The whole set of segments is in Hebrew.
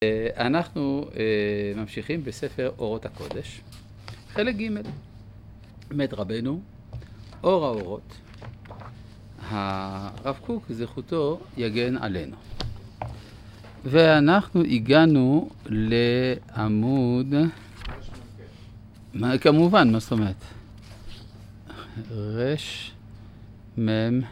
אנחנו ממשיכים בספר אורות הקודש, חלק ג' מת רבנו, אור האורות, הרב קוק זכותו יגן עלינו. ואנחנו הגענו לעמוד, כמובן, מה זאת אומרת? רש מם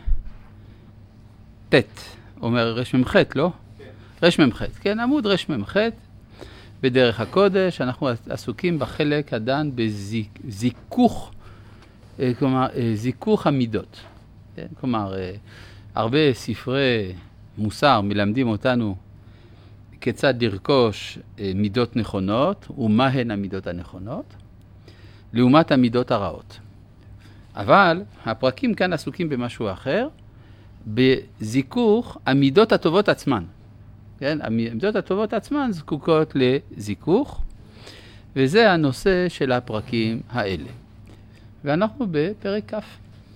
תת, אומר רש מם חת, לא? רש מם חת, כן, עמוד רש מם חת, בדרך הקודש, אנחנו עסוקים בחלק הדן בזיכוך, כלומר, זיכוך המידות. כן? כלומר, הרבה ספרי מוסר מלמדים אותנו כיצד לרכוש מידות נכונות, ומה הן המידות הנכונות, לעומת המידות הרעות. אבל הפרקים כאן עסוקים במשהו אחר, בזיכוך המידות הטובות עצמן. כן? המידות הטובות עצמן זקוקות לזיכוך, וזה הנושא של הפרקים האלה. ואנחנו בפרק כ'.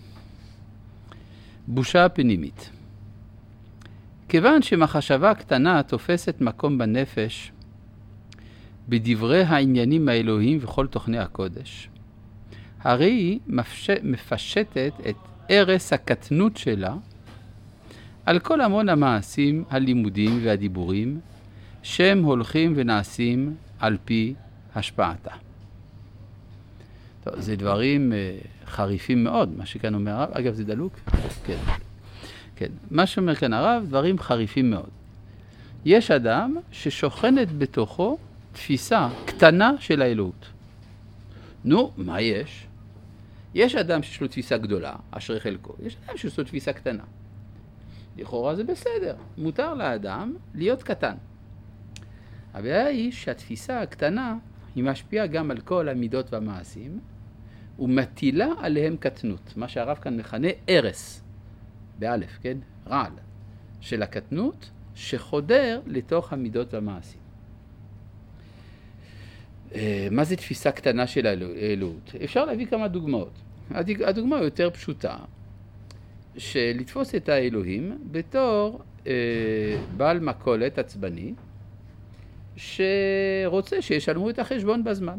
בושה פנימית. כיוון שמחשבה קטנה תופסת מקום בנפש, בדברי העניינים האלוהיים וכל תוכני הקודש, הרי היא מפשטת את ערש הקטנות שלה על כל המון המעשים, הלימודים והדיבורים שהם הולכים ונעשים על פי השפעתה. טוב, זה דברים חריפים מאוד, מה שכאן אומר הרב. אגב, זה דלוק? כן. כן. מה שאומר כאן הרב, דברים חריפים מאוד. יש אדם ששוכנת בתוכו תפיסה קטנה של האלוהות. נו, מה יש? יש אדם שיש לו תפיסה גדולה, אשרי חלקו. יש אדם שיש לו תפיסה קטנה. לכאורה זה בסדר. מותר לאדם להיות קטן. הבעיה היא שהתפיסה הקטנה היא משפיעה גם על כל המידות והמעשים, ומטילה עליהם קטנות. מה שהרב כאן מכנה ערש, באלף, כן? רעל, של הקטנות שחודר לתוך המידות והמעשים. מה זה תפיסה קטנה של האלוהות? אפשר להביא כמה דוגמאות. הדוגמה יותר פשוטה, שלתפוס את האלוהים בתור בעל מכולת עצבני, שרוצה שישלמו את החשבון בזמן.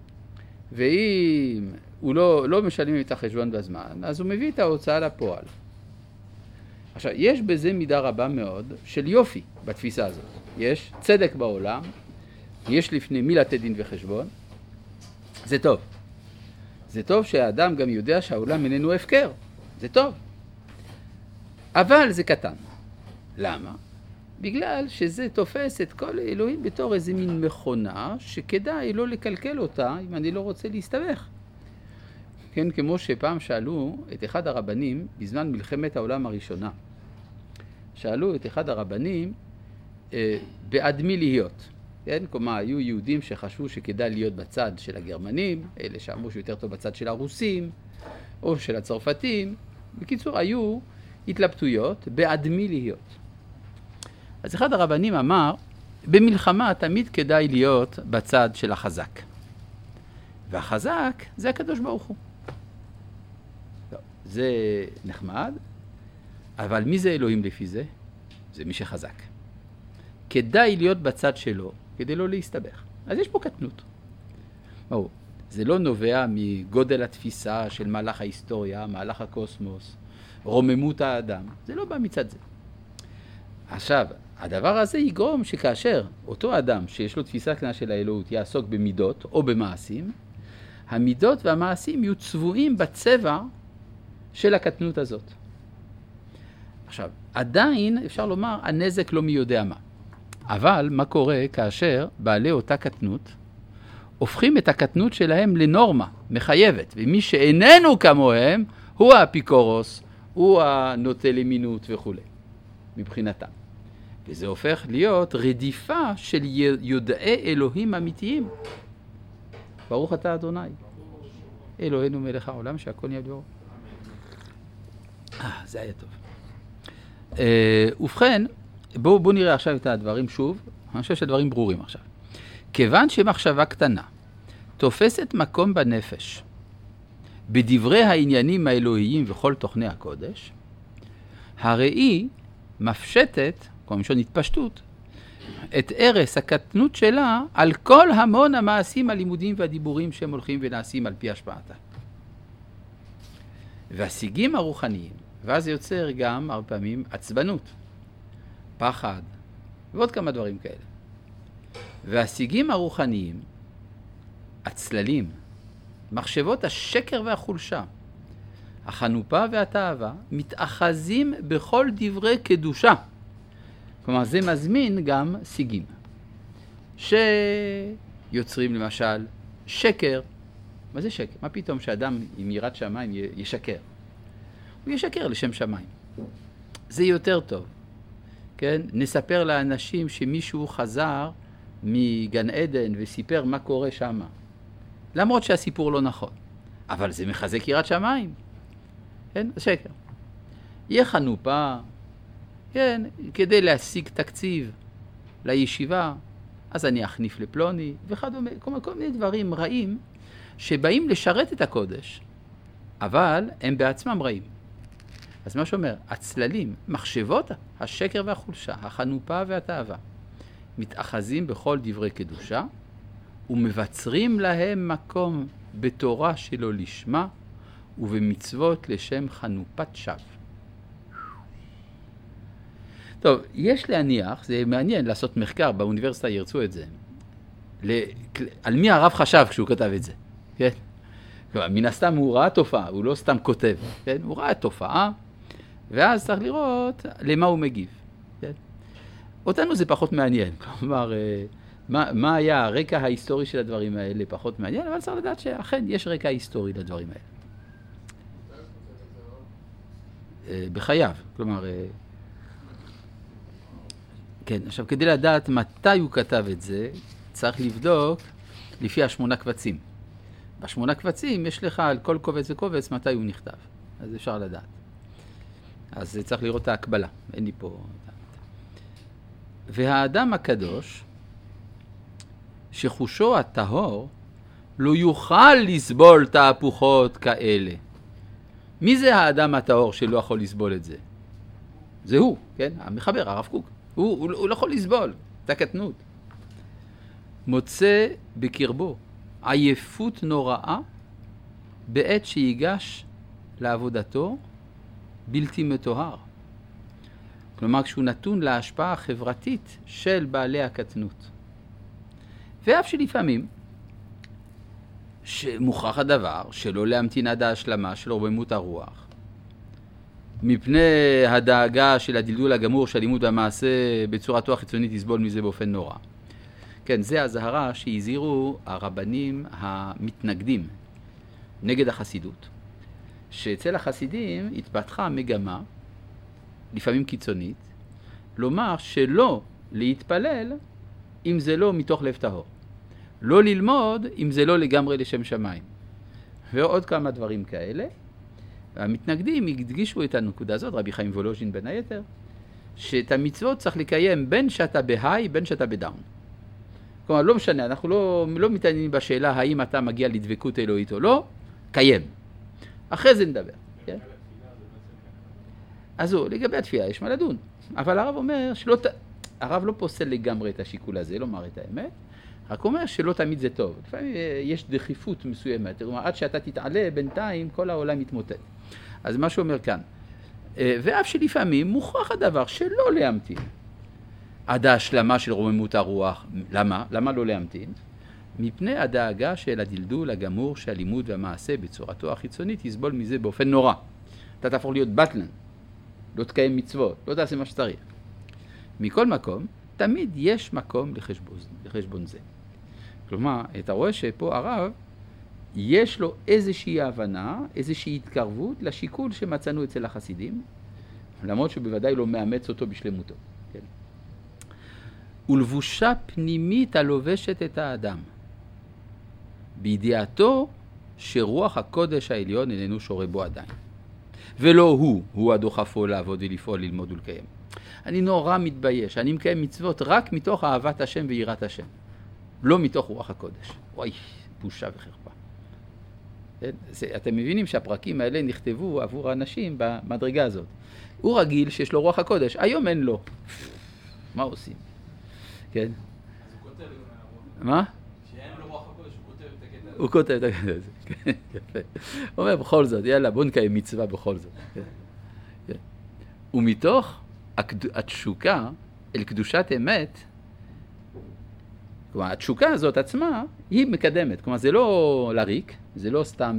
ואם הוא לא משלמים את החשבון בזמן, אז הוא מביא את ההוצאה לפועל. עכשיו, יש בזה מידה רבה מאוד של יופי בתפיסה הזאת. יש צדק בעולם, יש לפני מי לתת דין וחשבון. זה טוב. זה טוב שהאדם גם יודע שהעולם איננו הפקר. זה טוב. אבל זה קטן. למה? בגלל שזה תופס את כל האלוהים בתור איזה מין מכונה שכדאי לא לקלקל אותה אם אני לא רוצה להסתבך. כן, כמו שפעם שאלו את אחד הרבנים בזמן מלחמת העולם הראשונה. שאלו את אחד הרבנים בעד מי להיות. כן, כלומר, היו יהודים שחשבו שכדאי להיות בצד של הגרמנים, אלה שאמרו שיותר טוב בצד של הרוסים או של הצרפתים. בקיצור, היו התלבטויות בעד מי להיות. אז אחד הרבנים אמר, במלחמה תמיד כדאי להיות בצד של החזק. והחזק זה הקדוש ברוך הוא. לא, זה נחמד, אבל מי זה אלוהים לפי זה? זה מי שחזק. כדאי להיות בצד שלו, כדי לא להסתבך. אז יש פה קטנות. זה לא נובע מגודל התפיסה של מהלך ההיסטוריה, מהלך הקוסמוס, רוממות האדם. זה לא בא מצד זה. עכשיו, הדבר הזה יגרום שכאשר אותו אדם שיש לו תפיסה קטנה של האלוהות יעסוק במידות או במעשים, המידות והמעשים יהיו צבועים בצבע של הקטנות הזאת. עכשיו, עדיין אפשר לומר, הנזק לא מי יודע מה. אבל מה קורה כאשר בעלי אותה קטנות הופכים את הקטנות שלהם לנורמה מחייבת, ומי שאיננו כמוהם הוא האפיקורוס, הוא הנוטה למינות וכו'. מבחינתם. וזה הופך להיות רדיפה של יודעי אלוהים אמיתיים. ברוך אתה אדוני. אלוהינו מלך העולם שהכל נהיה בדברו. זה היה טוב. ובכן, בואו נראה עכשיו את הדברים שוב. אני חושב שהדברים ברורים עכשיו. כיוון שמחשבה קטנה תופסת מקום בנפש, בדברי העניינים האלוהיים וכל תוכני הקודש, הרי היא מפשטת, כמו משון התפשטות, את ערש הקטנות שלה על כל המון המעשים, הלימודים והדיבורים שהם הולכים ונעשים על פי השפעתה. והשיגים הרוחניים, ואז יוצר גם הרבה פעמים עצבנות, פחד, ועוד כמה דברים כאלה. והשיגים הרוחניים, הצללים, מחשבות השקר והחולשה, החנופה והתאווה, מתאחזים בכל דברי קדושה. כלומר, זה מזמין גם שיגים, שיוצרים למשל שקר. מה זה שקר? מה פתאום שאדם עם יראת שמיים ישקר? הוא ישקר לשם שמיים. זה יותר טוב. כן? נספר לאנשים שמישהו חזר מגן עדן וסיפר מה קורה שם. למרות שהסיפור לא נכון. אבל זה מחזק יראת שמיים. כן? זה שקר. יהיה חנופה, כן, כדי להשיג תקציב לישיבה, אז אני אחניף לפלוני, וכדומה, כל מיני דברים רעים שבאים לשרת את הקודש, אבל הם בעצמם רעים. אז מה שאומר, הצללים, מחשבות השקר והחולשה, החנופה והתאווה, מתאחזים בכל דברי קדושה, ומבצרים להם מקום בתורה שלו לשמה, ובמצוות לשם חנופת שווא. טוב, יש להניח, זה מעניין לעשות מחקר, באוניברסיטה ירצו את זה, על מי הרב חשב כשהוא כתב את זה, כן? מן הסתם הוא ראה תופעה, הוא לא סתם כותב, כן? הוא ראה תופעה, ואז צריך לראות למה הוא מגיב, כן? אותנו זה פחות מעניין, כלומר, מה היה הרקע ההיסטורי של הדברים האלה פחות מעניין, אבל צריך לדעת שאכן יש רקע היסטורי לדברים האלה. בחייו, כלומר, כן, עכשיו כדי לדעת מתי הוא כתב את זה, צריך לבדוק לפי 8 קבצים. ב8 קבצים יש לך על כל קובץ וקובץ מתי הוא נכתב, אז אפשר לדעת. אז צריך לראות את ההקבלה, אין לי פה... והאדם הקדוש, שחושו הטהור, לא יוכל לסבול תהפוכות כאלה. מי זה האדם הטהור שלא יכול לסבול את זה? זה הוא, כן? המחבר, הרב קוק. הוא לא יכול לסבול, את הקטנות. מוצא בקרבו עייפות נוראה בעת שיגש לעבודתו בלתי מטוהר. כלומר, כשהוא נתון להשפעה החברתית של בעלי הקטנות. ואף שלפעמים, שמוכרח הדבר שלא להמתין עד ההשלמה של רוממות הרוח, מפני הדאגה של הדלדול הגמור של הלימוד והמעשה בצורתו החיצונית יסבול מזה באופן נורא. כן, זה הזהרה שהזהירו הרבנים המתנגדים נגד החסידות. שאצל החסידים התפתחה מגמה, לפעמים קיצונית, לומר שלא להתפלל אם זה לא מתוך לב טהור. לא ללמוד אם זה לא לגמרי לשם שמיים. ועוד כמה דברים כאלה. המתנגדים הדגישו את הנקודה הזאת, רבי חיים וולוז'ין בין היתר, שאת המצוות צריך לקיים בין שאתה בהיי, בין שאתה בדאון. כלומר, לא משנה, אנחנו לא מתעניינים בשאלה האם אתה מגיע לדבקות אלוהית או לא, קיים. אחרי זה נדבר. כן? אז לגבי התפילה יש מה לדון. אבל הרב אומר הרב לא פוסל לגמרי את השיקול הזה, לא אומר את האמת, רק אומר שלא תמיד זה טוב. לפעמים יש דחיפות מסוימת, כלומר, עד שאתה תתעלה בינתיים, כל העולם מתמוטט. אז מה שאומר כאן, ואף שלפעמים מוכרח הדבר שלא להמתין עד ההשלמה של רוממות הרוח. למה? למה לא להמתין? מפני הדאגה של הדלדול הגמור שהלימוד והמעשה בצורתו החיצונית יסבול מזה באופן נורא. אתה תהפוך להיות בטלן, לא תקיים מצוות, לא תעשה מה שצריך. מכל מקום, תמיד יש מקום לחשבון זה. כלומר, אתה רואה שפה הרב, יש לו איזושהי הבנה, איזושהי התקרבות לשיקול שמצאנו אצל החסידים, למרות שבוודאי לא מאמץ אותו בשלמותו. כן? ולבושה פנימית הלובשת את האדם, בידיעתו שרוח הקודש העליון איננו שורה בו עדיין. ולא הוא הדוחפו לעבוד ולפעול, ללמוד ולקיים. אני נורא מתבייש, אני מקיים מצוות רק מתוך אהבת השם ויראת השם, לא מתוך רוח הקודש. וואי, בושה וחרפה. אתם מבינים שהפרקים האלה נכתבו עבור האנשים במדרגה הזאת. הוא רגיל שיש לו רוח הקודש, היום אין לו. מה עושים? כן? אז הוא כותב את מה? שאין לו רוח הקודש, הוא כותב את הקטע הזה. הוא כותב את הקטע הזה, כן, יפה. הוא אומר בכל זאת, יאללה, בוא נקיים מצווה בכל זאת. כן. ומתוך התשוקה אל קדושת אמת, כלומר, התשוקה הזאת עצמה היא מקדמת. כלומר, זה לא לריק, זה לא סתם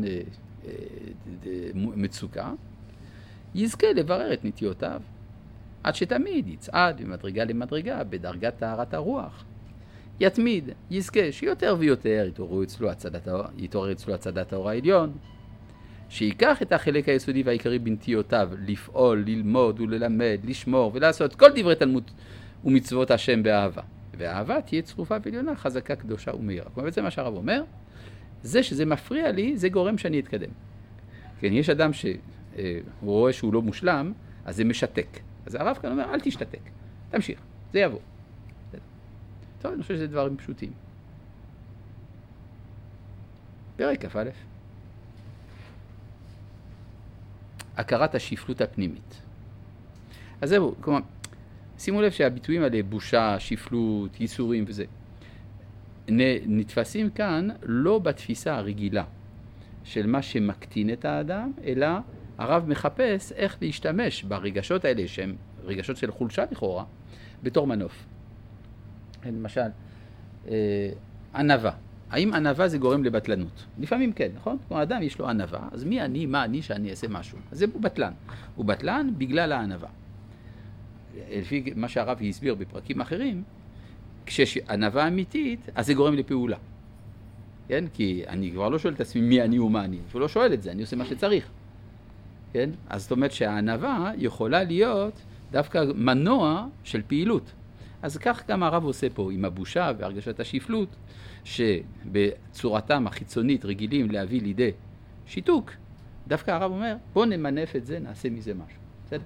מצוקה. יזכה לברר את נטיותיו, עד שתמיד יצעד ממדרגה למדרגה בדרגת טהרת הרוח. יתמיד, יזכה שיותר ויותר יתעורר אצלו הצדת האור העליון, שיקח את החלק היסודי והעיקרי בנטיותיו לפעול, ללמוד וללמד, לשמור ולעשות כל דברי תלמוד ומצוות השם באהבה. והאהבה תהיה צרופה ועליונה, חזקה, קדושה ומהירה. כלומר, בעצם מה שהרב אומר, זה שזה מפריע לי, זה גורם שאני אתקדם. כן, יש אדם שהוא רואה שהוא לא מושלם, אז זה משתק. אז הרב כאן אומר, אל תשתתק, תמשיך, זה יבוא. טוב, אני חושב שזה דברים פשוטים. פרק כ"א. הכרת השפלות הפנימית. אז זהו, כלומר, שימו לב שהביטויים האלה, בושה, שפלות, ייסורים וזה, נתפסים כאן לא בתפיסה הרגילה של מה שמקטין את האדם, אלא הרב מחפש איך להשתמש ברגשות האלה, שהן רגשות של חולשה לכאורה, בתור מנוף. למשל, ענווה. האם ענווה זה גורם לבטלנות? לפעמים כן, נכון? כלומר, האדם יש לו ענווה, אז מי אני, מה אני שאני אעשה משהו? אז זה בטלן. הוא בטלן בגלל הענווה. לפי מה שהרב הסביר בפרקים אחרים, כשיש ענווה אמיתית, אז זה גורם לפעולה. כן? כי אני כבר לא שואל את עצמי מי אני ומה אני. הוא לא שואל את זה, אני עושה מה שצריך. כן? אז זאת אומרת שהענווה יכולה להיות דווקא מנוע של פעילות. אז כך גם הרב עושה פה עם הבושה והרגשת השפלות, שבצורתם החיצונית רגילים להביא לידי שיתוק. דווקא הרב אומר, בוא נמנף את זה, נעשה מזה משהו. בסדר?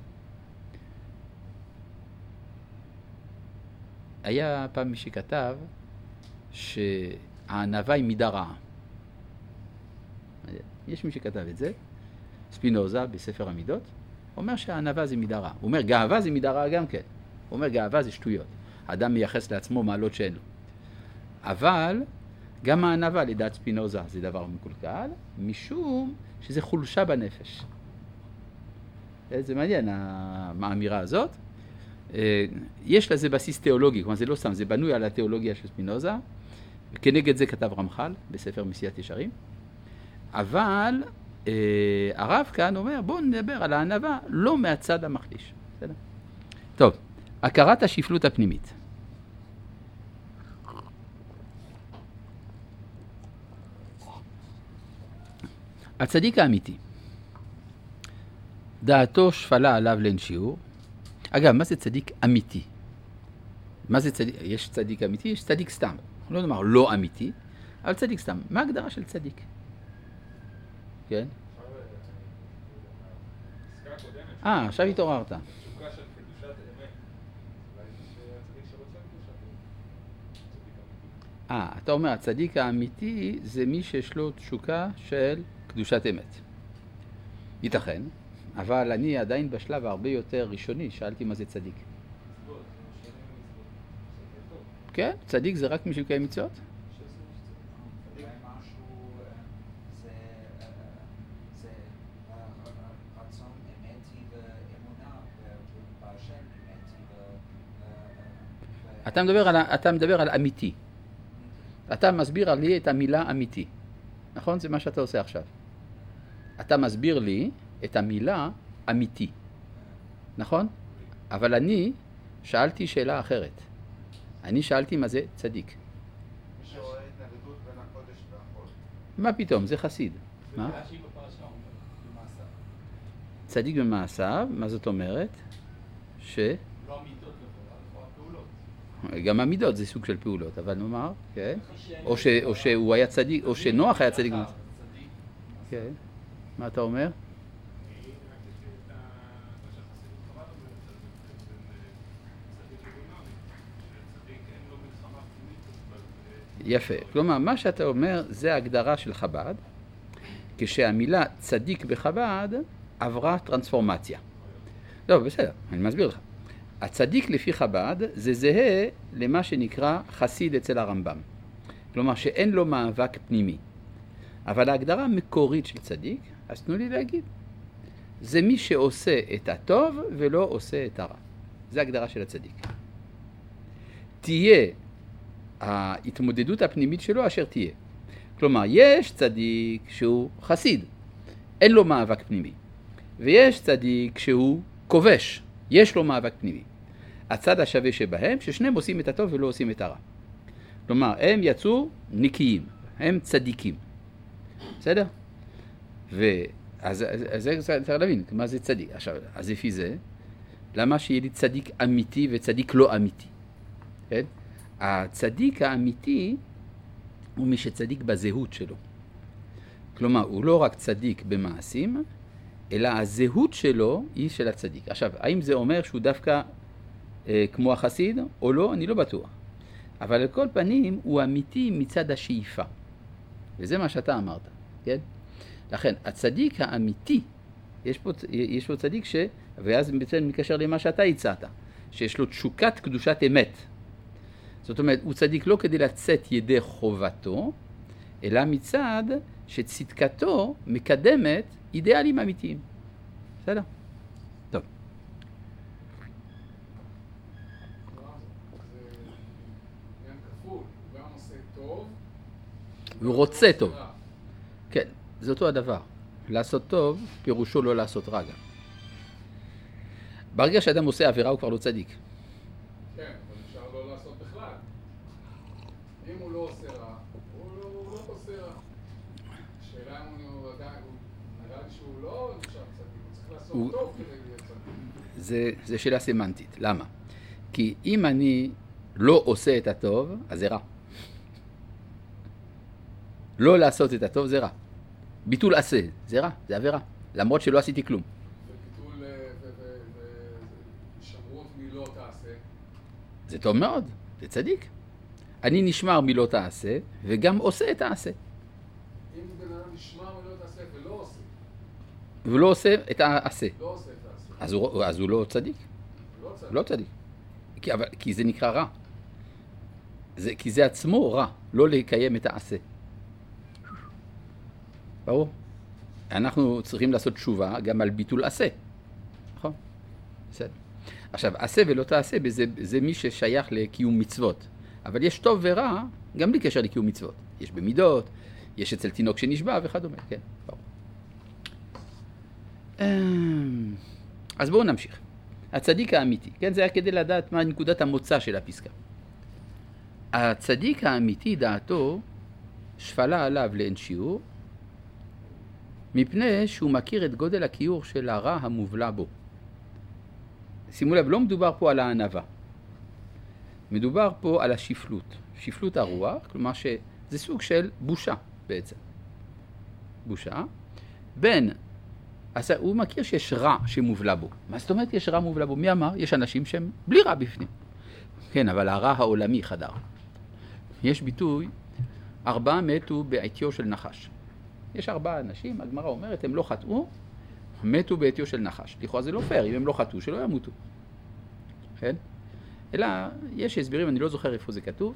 היה פעם מי שכתב שהענווה היא מידה רעה. יש מי שכתב את זה, ספינוזה בספר המידות, אומר שהענווה זה מידה רעה. הוא אומר גאווה זה מידה רעה גם כן. הוא אומר גאווה זה שטויות. האדם מייחס לעצמו מעלות שאין לו. אבל גם הענווה לדעת ספינוזה זה דבר מקולקל, משום שזה חולשה בנפש. זה מעניין האמירה הזאת. יש לזה בסיס תיאולוגי, כלומר זה לא סתם, זה בנוי על התיאולוגיה של ספינוזה, וכנגד זה כתב רמח"ל בספר מסיעת ישרים, אבל הרב כאן אומר בואו נדבר על הענווה לא מהצד המחליש. בסדר? טוב, הכרת השפלות הפנימית. הצדיק האמיתי, דעתו שפלה עליו לאין שיעור. אגב, מה זה צדיק אמיתי? מה זה צדיק? יש צדיק אמיתי, יש צדיק סתם. לא נאמר לא אמיתי, אבל צדיק סתם. מה ההגדרה של צדיק? כן? עכשיו התעוררת. אתה אומר, הצדיק האמיתי זה מי שיש לו תשוקה של קדושת אמת. ייתכן, אבל אני עדיין בשלב הרבה יותר ראשוני, שאלתי מה זה צדיק. כן, צדיק זה רק מי שמקיים מצוות? אתה מדבר על אמיתי. אתה מסביר לי את המילה אמיתי. נכון? זה מה שאתה עושה עכשיו. אתה מסביר לי את המילה אמיתי. נכון? אבל אני שאלתי שאלה אחרת. אני שאלתי מה זה צדיק. שרואה התנגדות בין הקודש והחול. מה פתאום? זה חסיד. מה? צדיק במעשיו, מה זאת אומרת? לא המידות לכאורה, הפעולות. גם המידות זה סוג של פעולות, אבל נאמר, כן? או שהוא היה צדיק, או שנוח היה צדיק. כן. מה אתה אומר? יפה. כלומר, מה שאתה אומר זה ההגדרה של חב"ד, כשהמילה צדיק בחב"ד עברה טרנספורמציה. לא, בסדר, אני מסביר לך. הצדיק לפי חב"ד זה זהה למה שנקרא חסיד אצל הרמב"ם. כלומר שאין לו מאבק פנימי. אבל ההגדרה המקורית של צדיק, אז תנו לי להגיד, זה מי שעושה את הטוב ולא עושה את הרע. זה ההגדרה של הצדיק. תהיה ההתמודדות הפנימית שלו אשר תהיה. כלומר, יש צדיק שהוא חסיד, אין לו מאבק פנימי. ויש צדיק שהוא כובש, יש לו מאבק פנימי. הצד השווה שבהם, ששניהם עושים את הטוב ולא עושים את הרע. כלומר, הם יצאו נקיים, הם צדיקים. בסדר? אז זה צריך להבין, מה זה צדיק? עכשיו, אז לפי זה, למה שיהיה לי צדיק אמיתי וצדיק לא אמיתי? כן? הצדיק האמיתי הוא מי שצדיק בזהות שלו. כלומר, הוא לא רק צדיק במעשים, אלא הזהות שלו היא של הצדיק. עכשיו, האם זה אומר שהוא דווקא כמו החסיד או לא? אני לא בטוח. אבל על כל פנים הוא אמיתי מצד השאיפה. וזה מה שאתה אמרת, כן? לכן, הצדיק האמיתי, יש פה צדיק ואז בעצם מקשר למה שאתה הצעת, שיש לו תשוקת קדושת אמת. זאת אומרת, הוא צדיק לא כדי לצאת ידי חובתו, אלא מצד שצדקתו מקדמת אידיאלים אמיתיים. בסדר? טוב. הוא רוצה טוב. כן, זה אותו הדבר. לעשות טוב, פירושו לא לעשות רע גם. ברגע שאדם עושה עבירה הוא כבר לא צדיק. כן, אבל אפשר לא לעשות בכלל. אם הוא לא עושה רע, הוא לא עושה רע. השאלה אם הוא עדיין, נראה לי שהוא לא נשאר צדיק, הוא צריך לעשות טוב כדי להיות צדיק. זה שאלה סמנטית. למה? כי אם אני לא עושה את הטוב, אז זה רע. לא לעשות את הטוב זה רע. ביטול עשה זה רע, זה עבירה. למרות שלא עשיתי כלום. וביטול שמרות מילות תעשה. זה טוב מאוד, זה צדיק. אני נשמר מילות תעשה וגם עושה את העשה. אם בן אדם נשמר מילות תעשה ולא עושה. ולא עושה את העשה. לא עושה את העשה. אז הוא לא צדיק. לא צדיק. כי זה נקרא רע. כי זה עצמו רע, לא לקיים את העשה. ברור? אנחנו צריכים לעשות תשובה גם על ביטול עשה. נכון? בסדר. עכשיו, עשה ולא תעשה, זה מי ששייך לקיום מצוות. אבל יש טוב ורע, גם בלי קשר לקיום מצוות. יש במידות, יש אצל תינוק שנשבע וכדומה. כן, ברור. אז בואו נמשיך. הצדיק האמיתי, כן? זה היה כדי לדעת מה נקודת המוצא של הפסקה. הצדיק האמיתי דעתו שפלה עליו לאין שיעור, מפני שהוא מכיר את גודל הכיעור של הרע המובלע בו. שימו לב, לא מדובר פה על הענווה. מדובר פה על השפלות. שפלות הרוח, כלומר שזה סוג של בושה בעצם. בושה. אז הוא מכיר שיש רע שמובלע בו. מה זאת אומרת יש רע מובלע בו? מי אמר? יש אנשים שהם בלי רע בפנים. כן, אבל הרע העולמי חדר. יש ביטוי, 4 מתו בעטיו של נחש. יש 4 אנשים, הגמרא אומרת, הם לא חטאו, מתו בעטיו של נחש. לכאורה זה לא פייר, אם הם לא חטאו, שלא ימותו. כן? אלא, יש הסברים, אני לא זוכר איפה זה כתוב,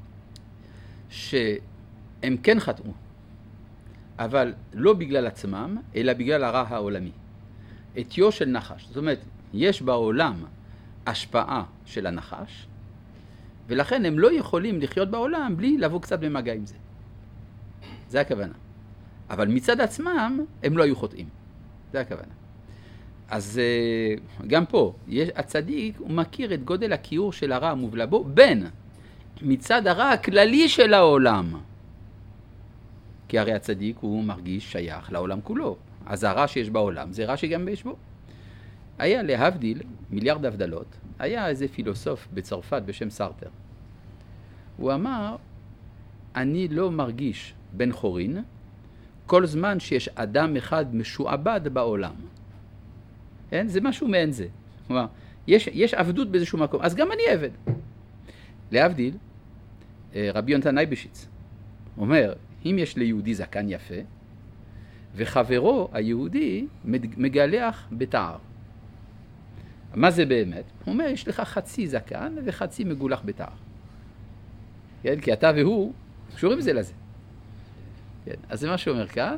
שהם כן חטאו, אבל לא בגלל עצמם, אלא בגלל הרע העולמי. עטיו של נחש. זאת אומרת, יש בעולם השפעה של הנחש, ולכן הם לא יכולים לחיות בעולם בלי לבוא קצת במגע עם זה. זה הכוונה. אבל מצד עצמם הם לא היו חוטאים. זה הכוונה. אז גם פה, הצדיק הוא מכיר את גודל הכיעור של הרע המובלע בו, בין מצד הרע הכללי של העולם. כי הרי הצדיק הוא מרגיש שייך לעולם כולו. אז הרע שיש בעולם זה רע שגם יש בו. היה להבדיל, מיליארד הבדלות, היה איזה פילוסוף בצרפת בשם סארטר. הוא אמר, אני לא מרגיש בן חורין, כל זמן שיש אדם אחד משועבד בעולם. כן? זה משהו מעין זה. כלומר, יש עבדות באיזשהו מקום, אז גם אני עבד. להבדיל, רבי יונתן אייבשיץ אומר, אם יש ליהודי זקן יפה, וחברו היהודי מגלח בתער. מה זה באמת? הוא אומר, יש לך חצי זקן וחצי מגולח בתער. כן? כי אתה והוא קשורים זה לזה. כן? אז זה מה שהוא אומר כאן.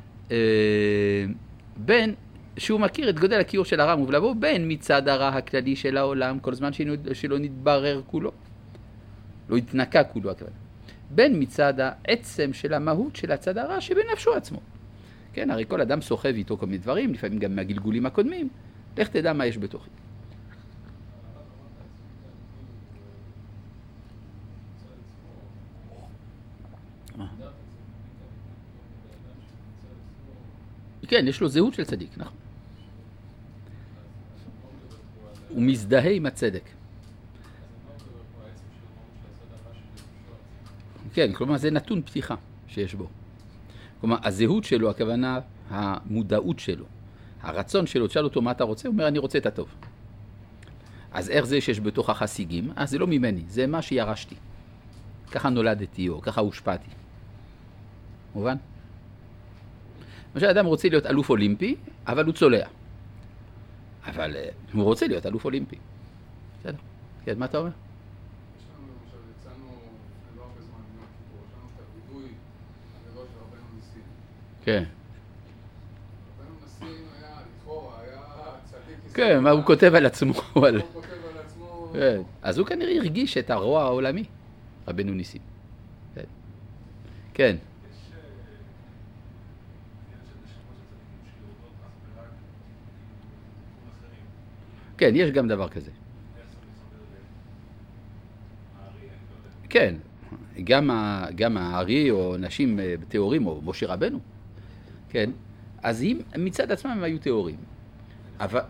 בין שהוא מכיר את גודל הכיעור של הרע מובלע בו, בין מצד הרע הכללי של העולם, כל זמן שלא נתברר כולו, לא התנקה כולו הכוונה. בין מצד העצם של המהות של הצד הרע שבנפשו עצמו. כן, הרי כל אדם סוחב איתו כל מיני דברים, לפעמים גם מהגלגולים הקודמים, לך תדע מה יש בתוכי. כן, יש לו זהות של צדיק, נכון. הוא מזדהה עם הצדק. כן, כלומר זה נתון פתיחה שיש בו. כלומר, הזהות שלו, הכוונה, המודעות שלו, הרצון שלו, תשאל אותו מה אתה רוצה, הוא אומר אני רוצה את הטוב. אז איך זה שיש בתוך החסיגים? זה לא ממני, זה מה שירשתי. ככה נולדתי או ככה הושפעתי. מובן? למשל, אדם רוצה להיות אלוף אולימפי, אבל הוא צולע. אבל הוא רוצה להיות אלוף אולימפי. בסדר. כן, מה אתה אומר? יש לנו למשל, יצאנו לא הרבה זמן עם הכיפור, יש לנו את הווידוי הגדול של רבנו ניסים. כן. רבנו ניסים היה, לכאורה, היה צדיק. כן, מה הוא כותב על עצמו. הוא כותב על עצמו. כן. אז הוא כנראה הרגיש את הרוע העולמי, רבנו ניסים. כן. כן. כן, יש גם דבר כזה. כן, גם הארי או נשים תיאורים, או משה רבנו, כן, אז מצד עצמם הם היו תיאורים. אבל...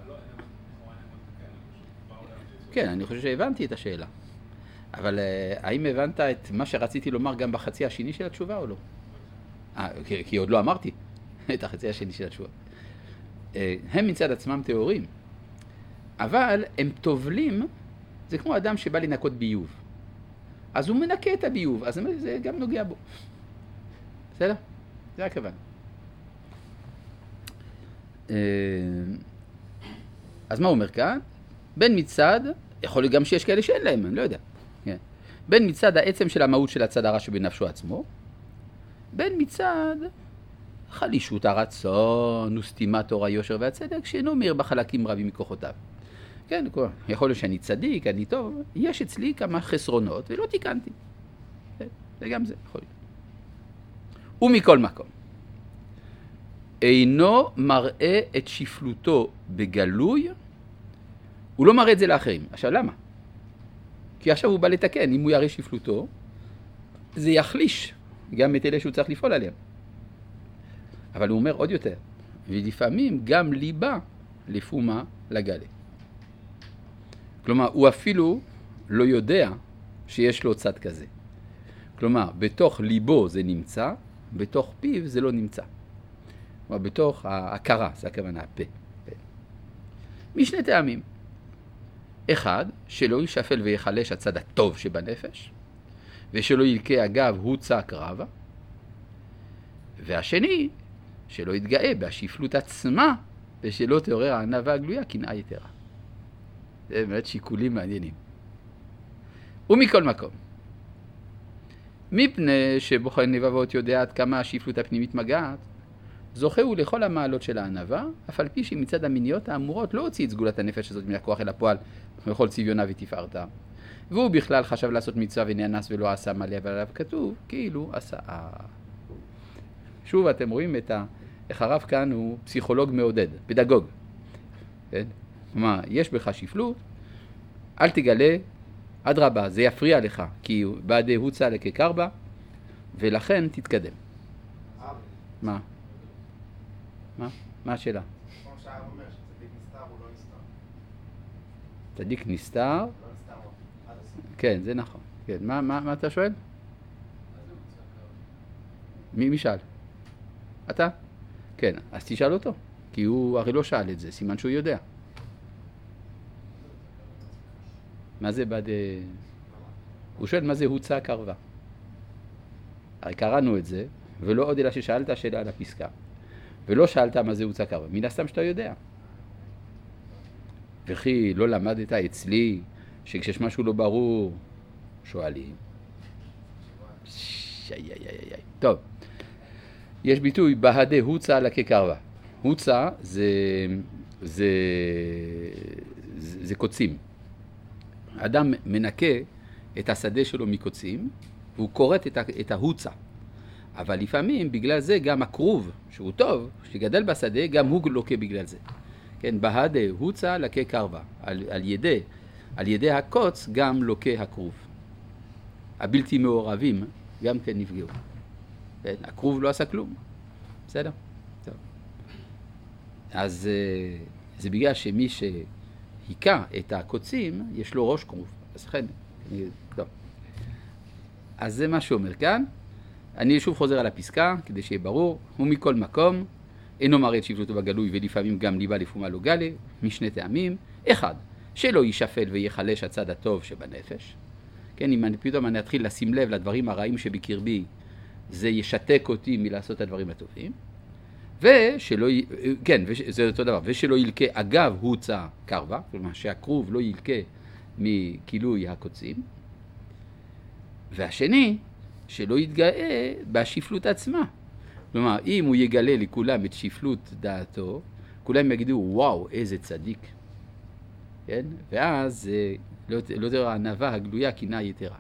כן, אני חושב שהבנתי את השאלה. אבל האם הבנת את מה שרציתי לומר גם בחצי השני של התשובה או לא? כי עוד לא אמרתי את החצי השני של התשובה. הם מצד עצמם תיאורים. אבל הם טובלים, זה כמו אדם שבא לנקות ביוב. אז הוא מנקה את הביוב, אז זה גם נוגע בו. בסדר? זה הכוון. אז מה הוא אומר כאן? בין מצד, יכול להיות גם שיש כאלה שאין להם, אני לא יודע. בין מצד העצם של המהות של הצד הרע שבנפשו עצמו, בין מצד חלישות הרצון וסתימת אור היושר והצדק, שאינו מאיר בחלקים רבים מכוחותיו. כן, יכול להיות שאני צדיק, אני טוב, יש אצלי כמה חסרונות ולא תיקנתי. זה גם זה, יכול להיות. ומכל מקום, אינו מראה את שפלותו בגלוי, הוא לא מראה את זה לאחרים. עכשיו, למה? כי עכשיו הוא בא לתקן, אם הוא יראה שפלותו, זה יחליש גם את אלה שהוא צריך לפעול עליהם. אבל הוא אומר עוד יותר, ולפעמים גם ליבה לפומה לגלה. כלומר, הוא אפילו לא יודע שיש לו צד כזה. כלומר, בתוך ליבו זה נמצא, בתוך פיו זה לא נמצא. כלומר, בתוך ההכרה, זה הכוונה, הפה. משני טעמים. אחד, שלא יישפל ויחלש הצד הטוב שבנפש, ושלא ילקה אגב הוא צעק רבה. והשני, שלא יתגאה בהשפלות עצמה, ושלא תעורר הענווה הגלויה קנאה יתרה. זה באמת שיקולים מעניינים. ומכל מקום, מפני שבוחן לבבות יודע עד כמה השפלות הפנימית מגעת, זוכה הוא לכל המעלות של הענווה, אף על פי שמצד המיניות האמורות לא הוציא את סגולת הנפש הזאת מן הכוח אל הפועל בכל צביונה ותפארתה. והוא בכלל חשב לעשות מצווה ונאנס ולא עשה מלא, אבל עליו כתוב כאילו עשה. שוב אתם רואים איך הרב כאן הוא פסיכולוג מעודד, פדגוג. כן? כלומר, יש בך שפלות, אל תגלה, אדרבה, זה יפריע לך, כי בעד הוצא לקקרבה, ולכן תתקדם. מה? מה השאלה? כמו שהאב אומר, שצדיק נסתר הוא לא נסתר. צדיק נסתר? לא נסתר עד הסוף. כן, זה נכון. כן. מה אתה שואל? מי שאל? אתה? כן, אז תשאל אותו, כי הוא הרי לא שאל את זה, סימן שהוא יודע. מה זה בעד... הוא שואל מה זה הוצא קרבה. הרי קראנו את זה, ולא עוד אלא ששאלת שאלה על הפסקה. ולא שאלת מה זה הוצא קרבה. מן הסתם שאתה יודע. וכי לא למדת אצלי שכשיש משהו לא ברור, שואלים. טוב, יש ביטוי בהדה הוצא לקה קרבה. הוצא זה קוצים. האדם מנקה את השדה שלו מקוצים, והוא קורט את ההוצא. אבל לפעמים בגלל זה גם הכרוב, שהוא טוב, שגדל בשדה, גם הוא לוקה בגלל זה. כן, בהדה הוצא לקה קרבה. על ידי הקוץ גם לוקה הכרוב. הבלתי מעורבים גם כן נפגעו. כן, הכרוב לא עשה כלום. בסדר? טוב. אז זה בגלל שמי שהיקע את הקוצים, יש לו ראש כרוב. אז לכן, טוב. אז זה מה שאומר כאן. אני שוב חוזר על הפסקה, כדי שיהיה ברור. הוא מכל מקום, אינו מראה את שפלותו בגלוי, ולפעמים גם ליבה לפומה לא גלה, משני טעמים. אחד, שלא יישפל ויחלש הצד הטוב שבנפש. כן, אם פתאום אני אתחיל לשים לב לדברים הרעים שבקרבי, זה ישתק אותי מלעשות את הדברים הטובים. ושלא, כן, זה אותו דבר, ושלא ילקה אגב הוצא קרבה, כלומר שהכרוב לא ילקה מכילוי הקוצים. והשני, שלא יתגאה בשפלות עצמה. כלומר, אם הוא יגלה לכולם את שפלות דעתו, כולם יגידו, וואו, איזה צדיק. כן? ואז לא תראה הענווה הגלויה קינה יתרה.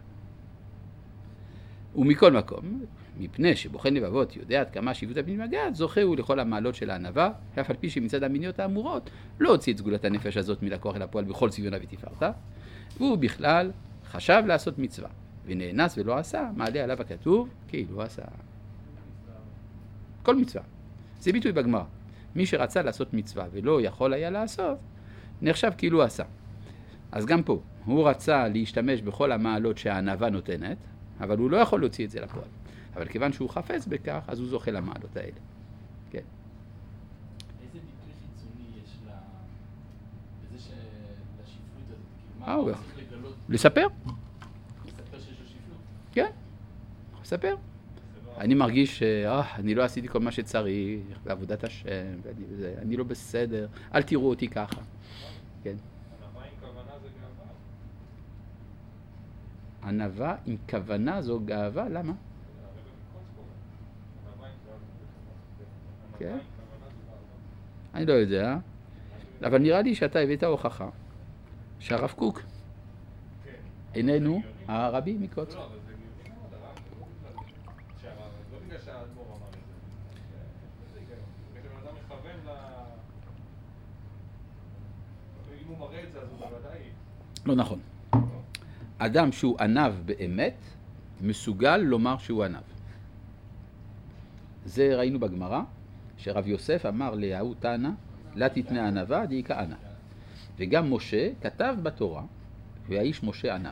ומכל מקום, מפני שבוחן לבבות יודע עד כמה שפלות הפנים מגעת, זוכה הוא לכל המעלות של הענווה, אף על פי שמצד המיניות האמורות לא הוציא את סגולת הנפש הזאת מלכוח אל הפועל בכל צביונה ותפארתה, והוא בכלל חשב לעשות מצווה, ונאנס ולא עשה, מעלה עליו הכתוב כאילו עשה. כל מצווה. זה ביטוי בגמרא. מי שרצה לעשות מצווה ולא יכול היה לעשות, נחשב כאילו עשה. אז גם פה, הוא רצה להשתמש בכל המעלות שהענווה נותנת, אבל הוא לא יכול להוציא את זה לפועל. אבל כיוון שהוא חפץ בכך, אז הוא זוכה למעלות האלה. כן. איזה ביטוי חיצוני יש לשפלות הזאת? מה הוא צריך לגלות? לספר. לספר שיש לו שפלות? כן, לספר. אני מרגיש שאני לא עשיתי כל מה שצריך, בעבודת השם, אני לא בסדר, אל תראו אותי ככה. כן. ענווה עם כוונה זו גאווה, למה? כן? אני לא יודע, אבל נראה לי שאתה הבאת הוכחה שהרב קוק איננו הרבי מקוץ. לא, אבל זה גאוני מאוד, הרב, לא בגלל שהאדמו"ר אמר את זה. זה גאון. בגלל שבן אדם מכוון אם הוא מראה את זה, אז הוא בוודאי... לא נכון. אדם שהוא ענב באמת, מסוגל לומר שהוא ענב. זה ראינו בגמרא, שרב יוסף אמר להוא תנא, לה תתנה ענבה, דאיכא ענא. וגם משה כתב בתורה, והאיש משה ענב.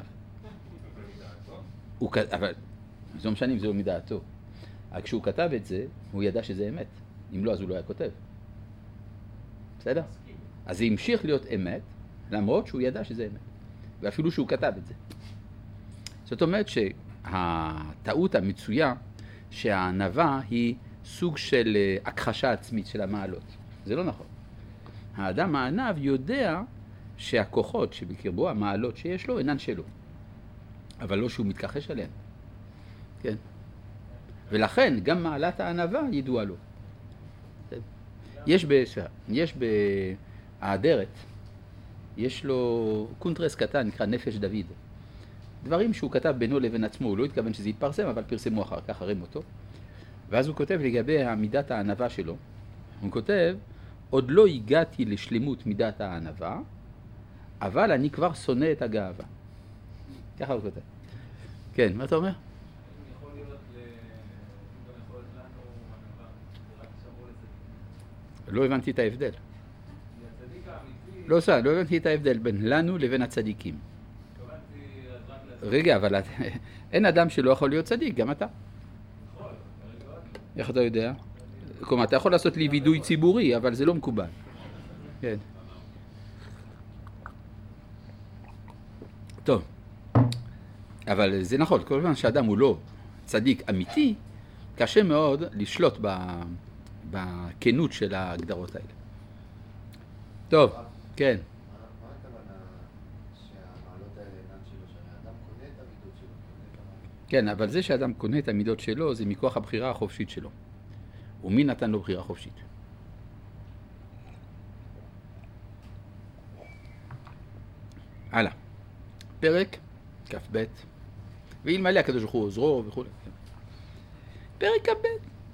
אבל זה לא משנה אם זה לא מדעתו. אבל כשהוא כתב את זה, הוא ידע שזה אמת. אם לא, אז הוא לא היה כותב. בסדר? אז זה המשיך להיות אמת, למרות שהוא ידע שזה אמת. ואפילו שהוא כתב את זה. זאת אומרת שהטעות המצויה שהענווה היא סוג של הכחשה עצמית של המעלות. זה לא נכון. האדם הענב יודע שהכוחות שבקרבו, המעלות שיש לו, אינן שלו. אבל לא שהוא מתכחש עליהן. כן? ולכן גם מעלת הענווה ידועה לו. כן? יש באדרת, יש לו קונטרס קטן, נקרא נפש דוד. דברים שהוא כתב בינו לבין עצמו, הוא לא התכוון שזה יתפרסם, אבל פרסמו אחר כך, הרם אותו. ואז הוא כותב לגבי מידת הענווה שלו. הוא כותב, עוד לא הגעתי לשלמות מידת הענווה, אבל אני כבר שונא את הגאווה. ככה הוא כותב. כן, מה אתה אומר? יכול להיות גם יכול להיות לנו ענווה, זה רק שמור לצדיק. לא הבנתי את ההבדל. הצדיק האמיתי... לא הבנתי את ההבדל בין לנו לבין הצדיקים. התכוונתי אז רק רגע, אבל אין אדם שלא יכול להיות צדיק, גם אתה. יכול, איך אתה יודע? כלומר, אתה יכול לעשות לי וידוי ציבורי, אבל זה לא מקובל. כן. טוב. אבל זה נכון, כל הזמן שאדם הוא לא צדיק אמיתי, קשה מאוד לשלוט בכנות של ההגדרות האלה. טוב, כן. מה כן, אבל זה שאדם קונה את המידות שלו, זה מכוח הבחירה החופשית שלו. ומי נתן לו בחירה חופשית? הלאה. פרק כ"ב. ואלמלא הקדוש ברוך הוא עוזרו וכו'. פרק כ"ב.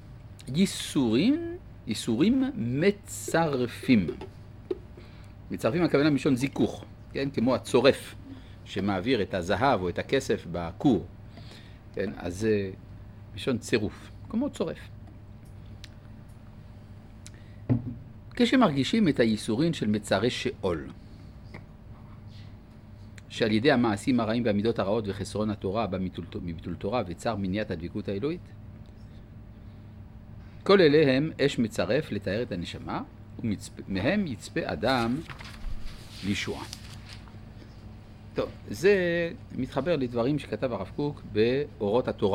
ייסורים מצרפים. מצרפים הכוונה מלשון זיכוך, כן? כמו הצורף שמעביר את הזהב או את הכסף בכור. כן? אז זה מלשון צירוף, כמו צורף. כשמרגישים את הייסורים של מצרי שאול, שעל ידי המעשים הרעים והמידות הרעות וחסרון התורה מביטול תורה וצער מניעת הדבקות האלוהית, כל אלה הם אש מצרף לתאר את הנשמה, ומהם יצפה אדם לישועה. טוב, זה מתחבר לדברים שכתב הרב קוק באורות התורה.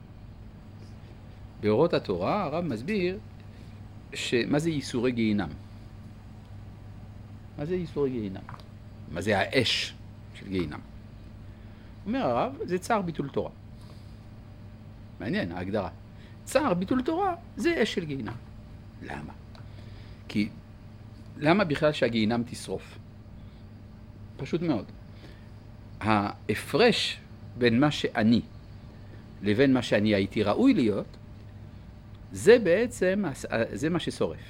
באורות התורה הרב מסביר מה זה ייסורי גיהינם. מה זה ייסורי גיהינם? מה זה האש של גיהינם? אומר הרב, זה צער ביטול תורה. מעניין, ההגדרה. צער ביטול תורה זה אש של גיהינם. למה? כי למה בכלל שהגיהינם תשרוף? פשוט מאוד. ההפרש בין מה שאני לבין מה שאני הייתי ראוי להיות, זה בעצם, זה מה ששורף.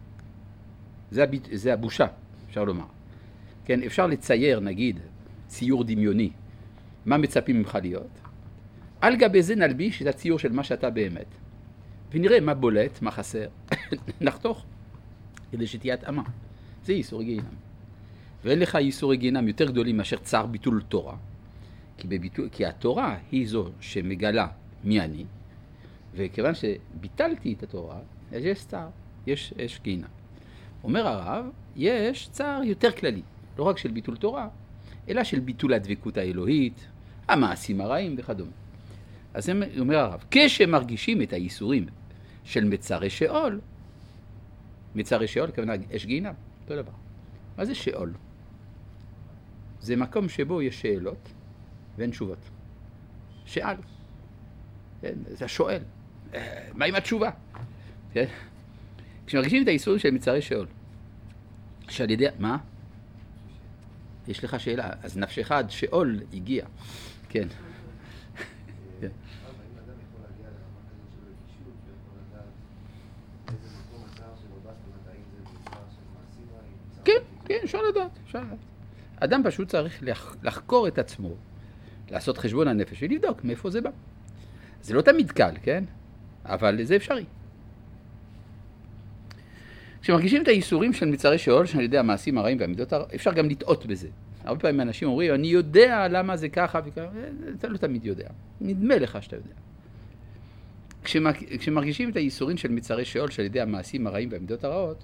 זה הבושה, אפשר לומר. כן, אפשר לצייר, נגיד, ציור דמיוני, מה מצפים ממך להיות. על גבי זה נלביש את הציור של מה שאתה באמת. ונראה מה בולט, מה חסר. נחתוך, כדי שתהיה התאמה. זה ייסורי גיהינם. ואין לך ייסורי גיהינם יותר גדולים מאשר צער ביטול תורה. כי התורה היא זו שמגלה מי אני, וכיוון שביטלתי את התורה, יש צער, יש גיהינם. אומר הרב, יש צער יותר כללי, לא רק של ביטול תורה, אלא של ביטול הדבקות האלוהית, המעשים הרעים וכדומה. אז אומר הרב, כשמרגישים את הייסורים של מצרי שאול, מצרי שאול, כוונה אש גיהינם, אותו דבר. מה זה שאול? זה מקום שבו יש שאלות ואין תשובות. שאל. כן? זה השואל. מה עם התשובה? כן? כשמרגישים את הייסורים של מצרי שאול, שעל ידי... מה? יש לך שאלה. אז נפשך עד שאול הגיע. כן. כן. כן, אפשר לדעת. אדם פשוט צריך לחקור את עצמו, לעשות חשבון הנפש ולבדוק מאיפה זה בא. זה לא תמיד קל, כן? אבל זה אפשרי. כשמרגישים את הייסורים של מצרי שאול, שעל ידי המעשים הרעים והמידות הרעות, אפשר גם לטעות בזה. הרבה פעמים אנשים אומרים, אני יודע למה זה ככה וככה, אתה לא תמיד יודע. נדמה לך שאתה יודע. כשמרגישים את הייסורים של מצרי שאול, שעל ידי המעשים הרעים והמידות הרעות,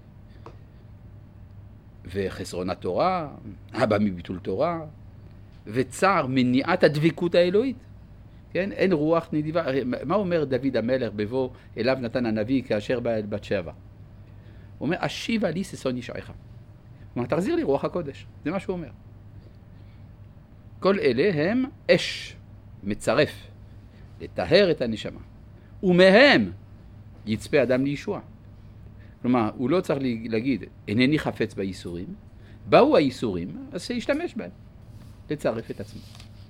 וחסרון התורה, הבא מביטול תורה, וצער מניעת הדבקות האלוהית. כן? אין רוח נדיבה. מה אומר דוד המלך בבוא אליו נתן הנביא כאשר בא אל בת שבע? הוא אומר, אשיבה לי ששון ישעך. כלומר, תחזיר לי רוח הקודש. זה מה שהוא אומר. כל אלה הם אש מצרף לטהר את הנשמה. ומהם יצפה אדם לישוע. כלומר, הוא לא צריך להגיד, אינני חפץ בייסורים. באו הייסורים, אז שישתמש בהם. לצרף את עצמו.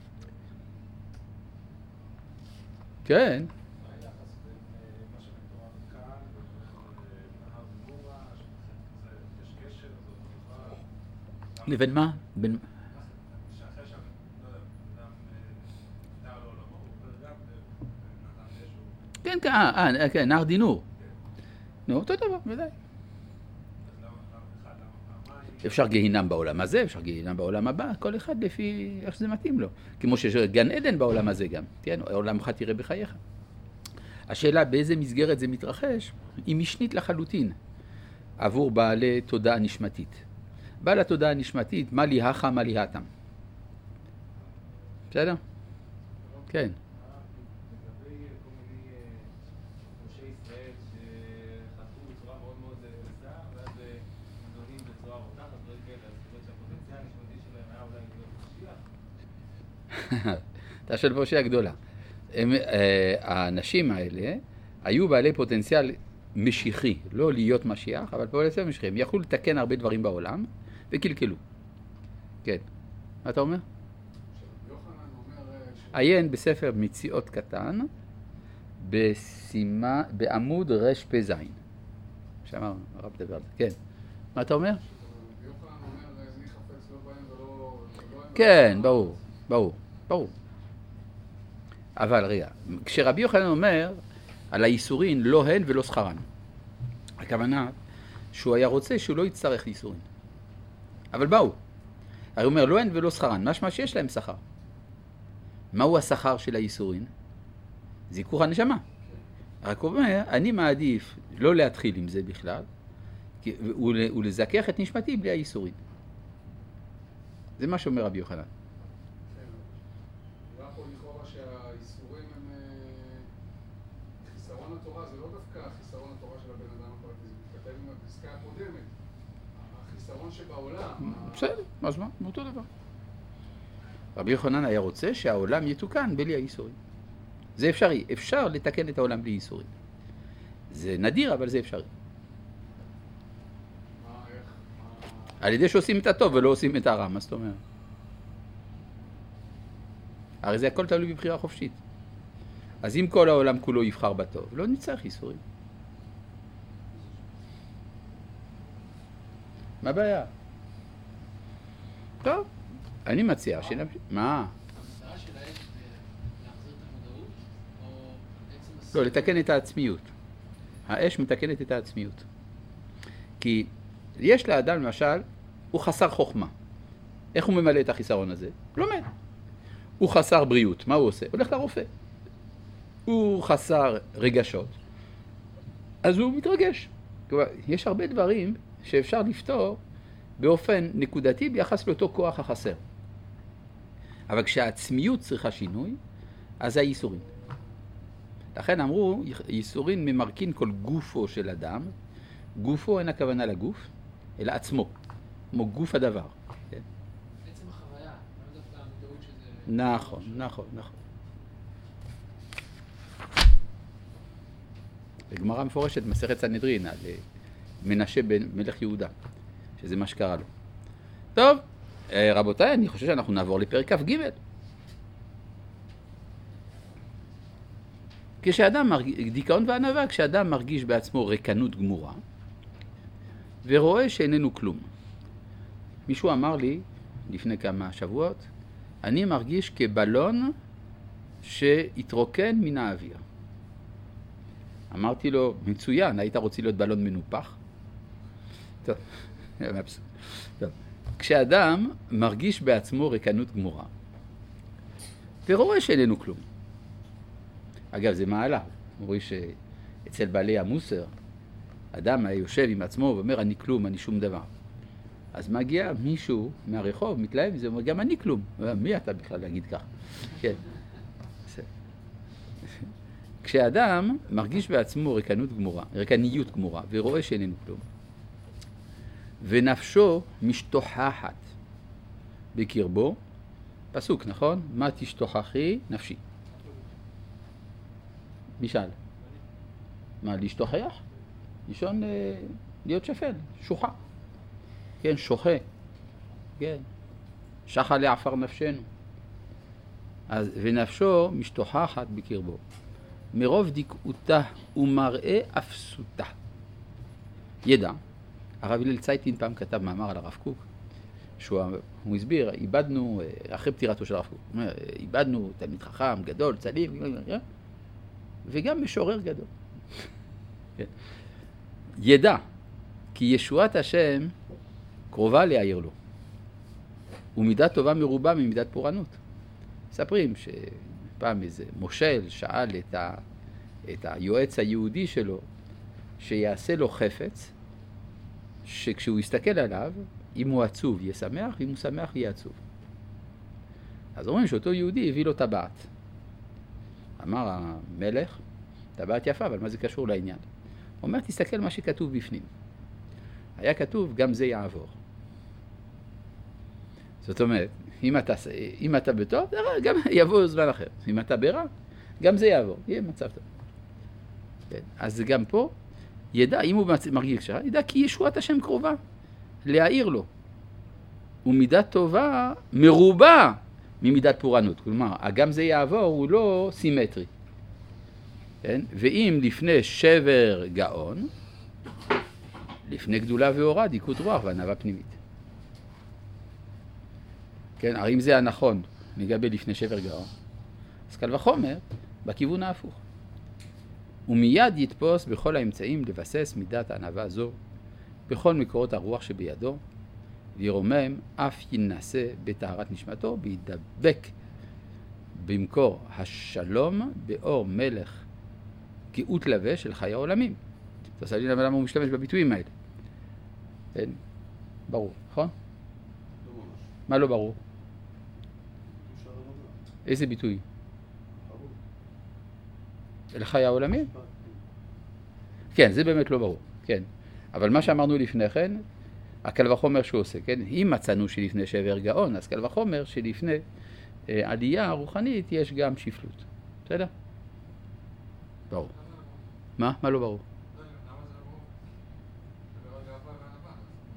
כן. מה היחס בין מה שמתואר כאן ונהר דמורה, יש קשר, זאת אומרת, לבין מה? שאחרי שם, לא יודע, אדם נפטר לעולמו, הוא גם נתן משהו. כן, נהר דינור. נו, אותו דבר, ודאי. אפשר גיהינם בעולם הזה, אפשר גיהינם בעולם הבא, כל אחד לפי איך שזה מתאים לו. כמו שיש גן עדן בעולם הזה גם, כן? עולמך תראה בחייך. השאלה באיזה מסגרת זה מתרחש, היא משנית לחלוטין, עבור בעלי תודעה נשמתית. בעל התודעה הנשמתית, מה ליהך, מה ליהתם. בסדר? כן. לגבי כל מיני אנשי ישראל שחטאו בצורה מאוד מאוד עושה, ואז נדונים בצורה רותחת, דברים כאלה, אז זאת אומרת שהפוטנציאל הנשמתי שלהם היה אולי להיות משיח. אתה שואל פה שאלה גדולה. האנשים האלה היו בעלי פוטנציאל משיחי, לא להיות משיח, אבל פוטנציאל משיחי. הם יכלו לתקן הרבה דברים בעולם וקלקלו. כן. מה אתה אומר? עיין בספר מציאות קטן, בעמוד רש פ"ז. שאמר הרב דבר על זה. כן. מה אתה אומר? כן, ברור. אבל רגע, כשרבי יוחנן אומר על האיסורין לא הן ולא שכרן, הכוונה שהוא היה רוצה שהוא לא יצטרך איסורין. אבל באו. הרי הוא אומר לא הן ולא שכרן, משמע שיש להם שכר. מהו השכר של האיסורין? זיכוך הנשמה. רק הוא אומר, אני מעדיף לא להתחיל עם זה בכלל, ולזכח את נשמתי בלי האיסורין. זה מה שאומר רבי יוחנן. נראה פה לכאורה שהאיסורים הם חיסרון התורה, זה לא דווקא חיסרון התורה של הבן אדם הפרטי, זה מתכתב עם הפסקה הקודמת. החיסרון שבעולם... בסדר, אז מה? באותו דבר. רבי יוחנן היה רוצה שהעולם יתוקן בלי האיסורים. זה אפשרי, אפשר לתקן את העולם בלי איסורים. זה נדיר, אבל זה אפשרי. על ידי שעושים את הטוב ולא עושים את הרע, מה זאת אומרת? הרי זה הכל תלוי בבחירה חופשית. אז אם כל העולם כולו יבחר בטוב, לא נצטרך איסורים. מה הבעיה? טוב, אני מציע שנמשיך. מה? המטרה של האש זה להחזיר את המודעות, או בעצם... לא, לתקן את העצמיות. האש מתקנת את העצמיות. כי יש לאדם למשל, הוא חסר חוכמה. איך הוא ממלא את החיסרון הזה? לומד. הוא חסר בריאות, מה הוא עושה? הולך לרופא. הוא חסר רגשות, אז הוא מתרגש. כלומר, יש הרבה דברים שאפשר לפתור באופן נקודתי ביחס לאותו כוח החסר. אבל כשהעצמיות צריכה שינוי, אז זה האיסורים. לכן אמרו, איסורים ממרקין כל גופו של אדם. גופו אין הכוונה לגוף, אלא עצמו, כמו גוף הדבר. כן? בעצם החוויה, לא דווקא המודעות שזה... נכון. בגמרא מפורשת מסכת סנהדרין על מנשה בן מלך יהודה, שזה מה שקרה לו. טוב, רבותיי, אני חושב שאנחנו נעבור לפרק כ"ג. דיכאון וענווה, כשאדם מרגיש בעצמו ריקנות גמורה, ורואה שאיננו כלום. מישהו אמר לי, לפני כמה שבועות, אני מרגיש כבלון שהתרוקן מן האוויר. אמרתי לו, מצוין, היית רוצה להיות בלון מנופח? טוב, מבסוט. טוב. כשאדם מרגיש בעצמו ריקנות גמורה, ורואה שאיננו כלום. אגב, זה מעלה. אומרים שאצל בעלי המוסר, אדם יושב עם עצמו ואומר, אני כלום, אני שום דבר. אז מגיע מישהו מהרחוב, מתלהב מזה, אומר, גם אני כלום. מי אתה בכלל להגיד כך? כן. כשאדם מרגיש בעצמו ריקניות גמורה, ורואה שאיננו כלום, ונפשו משתוחחת בקרבו, פסוק, נכון? מה תשתוחחי נפשי? מי שאל? מה, להשתוחח? לישון, להיות שפל, שוחה. כן, שוחה. כן. שחה לעפר נפשנו. אז, ונפשו משתוחחת בקרבו. מרוב דיכאותה ומראה אפסותה. ידע, הרב הלל צייטין פעם כתב מאמר על הרב קוק, שהוא הסביר, איבדנו, אחרי פטירתו של הרב קוק, איבדנו תלמיד חכם, גדול, צדיק, וגם משורר גדול. ידע, כי ישועת השם קרובה להעיר לו, ומידת טובה מרובה ממידת פורענות. מספרים שפעם איזה מושל שאל את היועץ היהודי שלו שיעשה לו חפץ, שכשהוא יסתכל עליו, אם הוא עצוב יהיה שמח, ואם הוא שמח יהיה עצוב. אז אומרים שאותו יהודי הביא לו טבעת. אמר המלך, טבעת יפה, אבל מה זה קשור לעניין? הוא אומר, תסתכל מה שכתוב בפנים. היה כתוב, גם זה יעבור. זאת אומרת, אם אתה בטוב, גם יבוא זמן אחר. אם אתה ברע, גם זה יעבור, יהיה מצב טוב. כן. אז גם פה, ידע, אם הוא מרגיש קשה, ידע כי ישועת השם קרובה, להעיר לו. ומידת טובה מרובה ממידת פורענות. כלומר, גם זה יעבור, הוא לא סימטרי. כן? ואם לפני שבר גאון, לפני גדולה ואורה, דיקות רוח וענווה פנימית. כן? הרי אם זה הנכון, לגבי לפני שבר גאון, אז קל וחומר, בכיוון ההפוך. ומיד יתפוס בכל האמצעים לבסס מידת הענווה זו, בכל מקורות הרוח שבידו, וירומם אף ינסה בטהרת נשמתו, וידבק במקור השלום באור מלך גאות לווה של חיי העולמים. תעשה לי למה הוא משתמש בביטויים האלה. כן, ברור, נכון? לא ממש. מה לא ברור? אפשר למודע. איזה ביטוי? ברור. אל חיי העולמים? כן, זה באמת לא ברור, כן. אבל מה שאמרנו לפני כן, הקל וחומר שהוא עושה, כן? אם מצאנו שלפני שבר גאון, אז קל וחומר שלפני עלייה רוחנית יש גם שפלות. בסדר? ברור. מה? מה לא ברור? למה זה לא ברור? זה לא גאווה וענווה.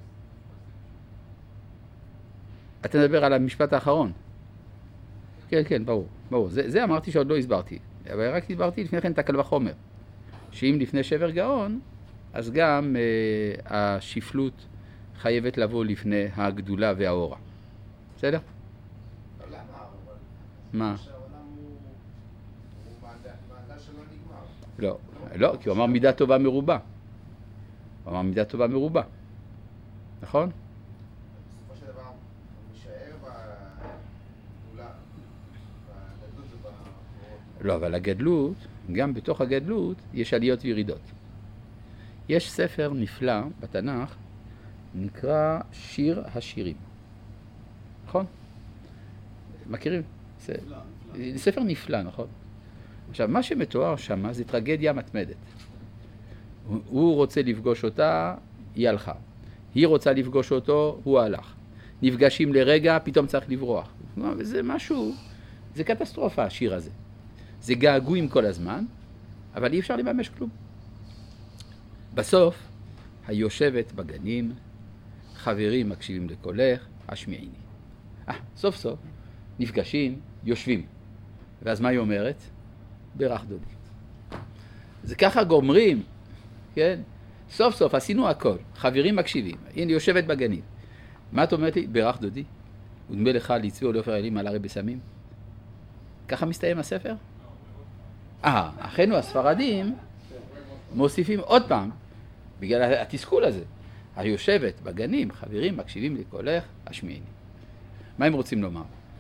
אתה מדבר על המשפט האחרון. כן, כן, ברור, ברור. זה אמרתי שעוד לא הסברתי. אבל רק הסברתי לפני כן את הקל וחומר. שאם לפני שבר גאון, אז גם השפלות חייבת לבוא לפני הגדולה והאורה. בסדר? למה? אבל... מה? שהעולם הוא מעגל שלא נגמר. לא, לא, כי הוא אמר מידה טובה מרובה. הוא אמר מידה טובה מרובה. נכון? בסופו של דבר, הוא יישאר בגדולה, בגדלות ובאורות. לא, אבל הגדלות, גם בתוך הגדלות, יש עליות וירידות. יש ספר נפלא בתנ"ך, נקרא שיר השירים. נכון? מכירים? נפלא. ספר נפלא, נכון? עכשיו, מה שמתואר שם זה טרגדיה מתמדת. הוא רוצה לפגוש אותה, היא הלכה. היא רוצה לפגוש אותו, הוא הלך. נפגשים לרגע, פתאום צריך לברוח. וזה משהו, זה קטסטרופה, השיר הזה. זה געגועים כל הזמן, אבל אי אפשר לממש כלום. בסוף, היושבת בגנים, חברים מקשיבים לקולך, השמיעיני. סוף סוף, נפגשים, יושבים. ואז מה היא אומרת? ברך דודי. זה ככה גומרים, כן? סוף סוף עשינו הכל, חברים מקשיבים, הנה יושבת בגנים. מה את אומרת לי? ברך דודי. ודמה לך ליצבי או לא פרעלים על הרי בסמים. ככה מסתיים הספר? אחינו הספרדים מוסיפים עוד פעם, בגלל התסכול הזה. היושבת בגנים, חברים מקשיבים לקולך, השמיעיני. מה הם רוצים לומר?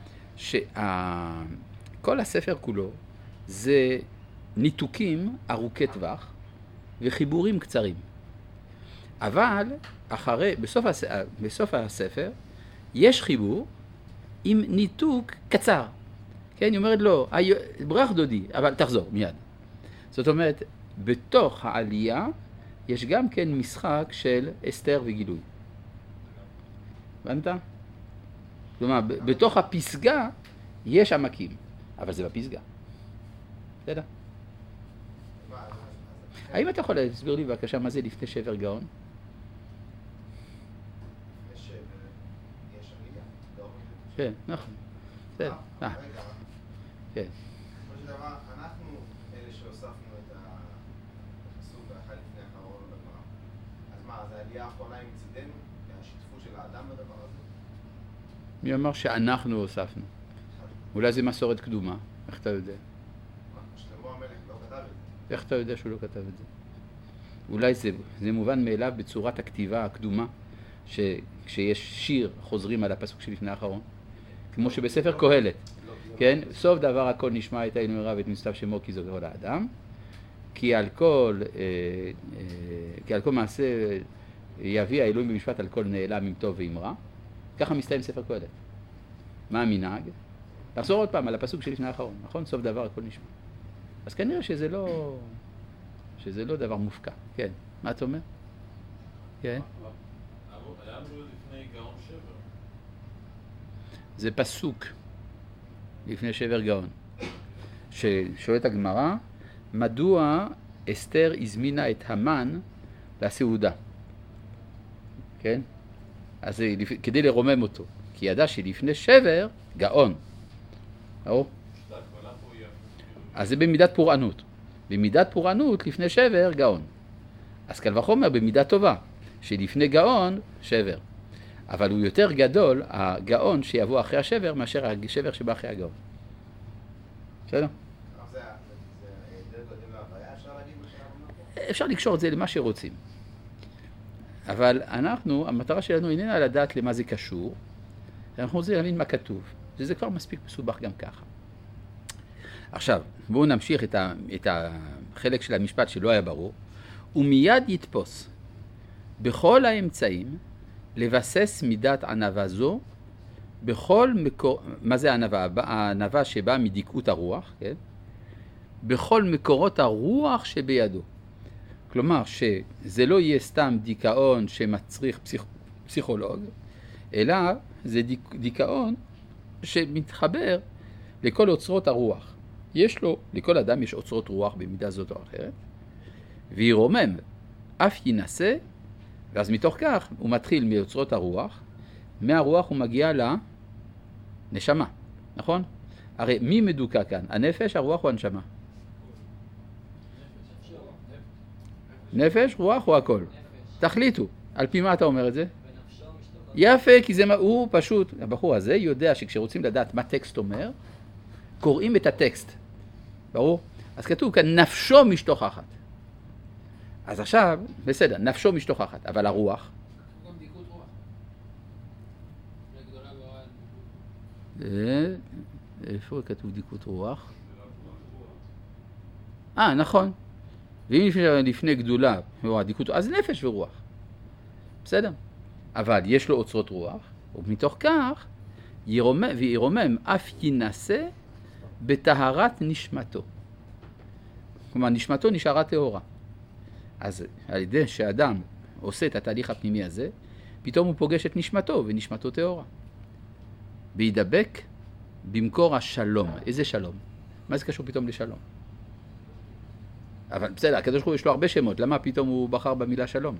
שכל הספר כולו זה ניתוקים ארוכי טווח וחיבורים קצרים. אבל בסוף הספר יש חיבור עם ניתוק קצר. כן, היא אומרת לו, ברח דודי, אבל תחזור מיד. זאת אומרת, בתוך העלייה יש גם כן משחק של אסתר וגילוי. הבנת? כלומר, בתוך הפסגה יש עמקים, אבל זה בפסגה. בסדר? האם אתה יכול להסביר לי בבקשה מה זה לפני שבר גאון? יש עלייה, לא? כן, נכון. בסדר. רגע, כן. בסופו של דבר, אנחנו אלה שהוספנו את הפסוק באחד לפני האחרון בגמרא. אז מה, אז העלייה האחרונה היא מצידנו? השיתפות של האדם בדבר הזה? מי אמר שאנחנו הוספנו? אולי זה מסורת קדומה, איך אתה יודע? שלמה המלך לא כתב את זה. איך אתה יודע שהוא לא כתב את זה? אולי זה מובן מאליו בצורת הכתיבה הקדומה, שכשיש שיר חוזרים על הפסוק שלפני האחרון, כמו שבספר קהלת, כן? סוף דבר הכל נשמע את העילוי רב ואת מסתיו שמו כי זו גאול האדם, כי על כל מעשה יביא האלוהים במשפט על כל נעלם עם טוב ועם רע. ככה מסתיים ספר קהלת. מה המנהג? לחזור עוד פעם על הפסוק שלפני האחרון, נכון? סוף דבר הכל נשמע. אז כנראה שזה לא דבר מופקע. כן, מה אתה אומר? כן. היה אמרו לפני גאון שבר. זה פסוק לפני שבר גאון. ששואלת הגמרא, מדוע אסתר הזמינה את המן לסעודה? כן? אז זה כדי לרומם אותו, כי ידע שלפני שבר, גאון. אז זה במידת פורענות. במידת פורענות, לפני שבר, גאון. אז קל וחומר במידה טובה, שלפני גאון, שבר. אבל הוא יותר גדול, הגאון שיבוא אחרי השבר, מאשר השבר שבא אחרי הגאון. בסדר? זה היעדר קודם להוויה, אפשר להגיד מה שאנחנו פה? אפשר לקשור את זה למה שרוצים. אבל אנחנו, המטרה שלנו איננה לדעת למה זה קשור, אנחנו רוצים להבין מה כתוב. וזה כבר מספיק מסובך גם ככה. עכשיו, בואו נמשיך את החלק של המשפט שלא היה ברור. ומיד יתפוס בכל האמצעים לבסס מידת ענווה זו, בכל מקור... מה זה הענווה? הענווה שבאה מדיקות הרוח, כן? בכל מקורות הרוח שבידו. כלומר, שזה לא יהיה סתם דיכאון שמצריך פסיכולוג, אלא זה דיכאון שמתחבר לכל אוצרות הרוח. יש לו, לכל אדם יש אוצרות רוח במידה זאת או אחרת, וירומם, אף ינסה, ואז מתוך כך הוא מתחיל מאוצרות הרוח, מהרוח הוא מגיע לנשמה, נכון? הרי מי מדוקה כאן? הנפש, הרוח או הנשמה? נפש, רוח או הכל? תחליטו, על פי מה אתה אומר את זה? יפה, כי זה הוא פשוט, הבחור הזה יודע שכשרוצים לדעת מה טקסט אומר, קוראים את הטקסט, ברור? אז כתוב כאן נפשו משתוכחת. אז עכשיו, בסדר, נפשו משתוכחת, אבל הרוח? גם דיקות רוח. לגדולה באוהל. איפה כתוב דיקות רוח? נכון. ואם לפני גדולה, דיקות, אז נפש ורוח. בסדר. אבל יש לו אוצרות רוח, ומתוך כך וירומם אף ינסה בטהרת נשמתו. כלומר, נשמתו נשארה טהורה. אז על ידי שאדם עושה את התהליך הפנימי הזה, פתאום הוא פוגש את נשמתו, ונשמתו טהורה. וידבק במקור השלום. איזה שלום? מה זה קשור פתאום לשלום? אבל בסדר, הקדוש ברוך הוא יש לו הרבה שמות, למה פתאום הוא בחר במילה שלום?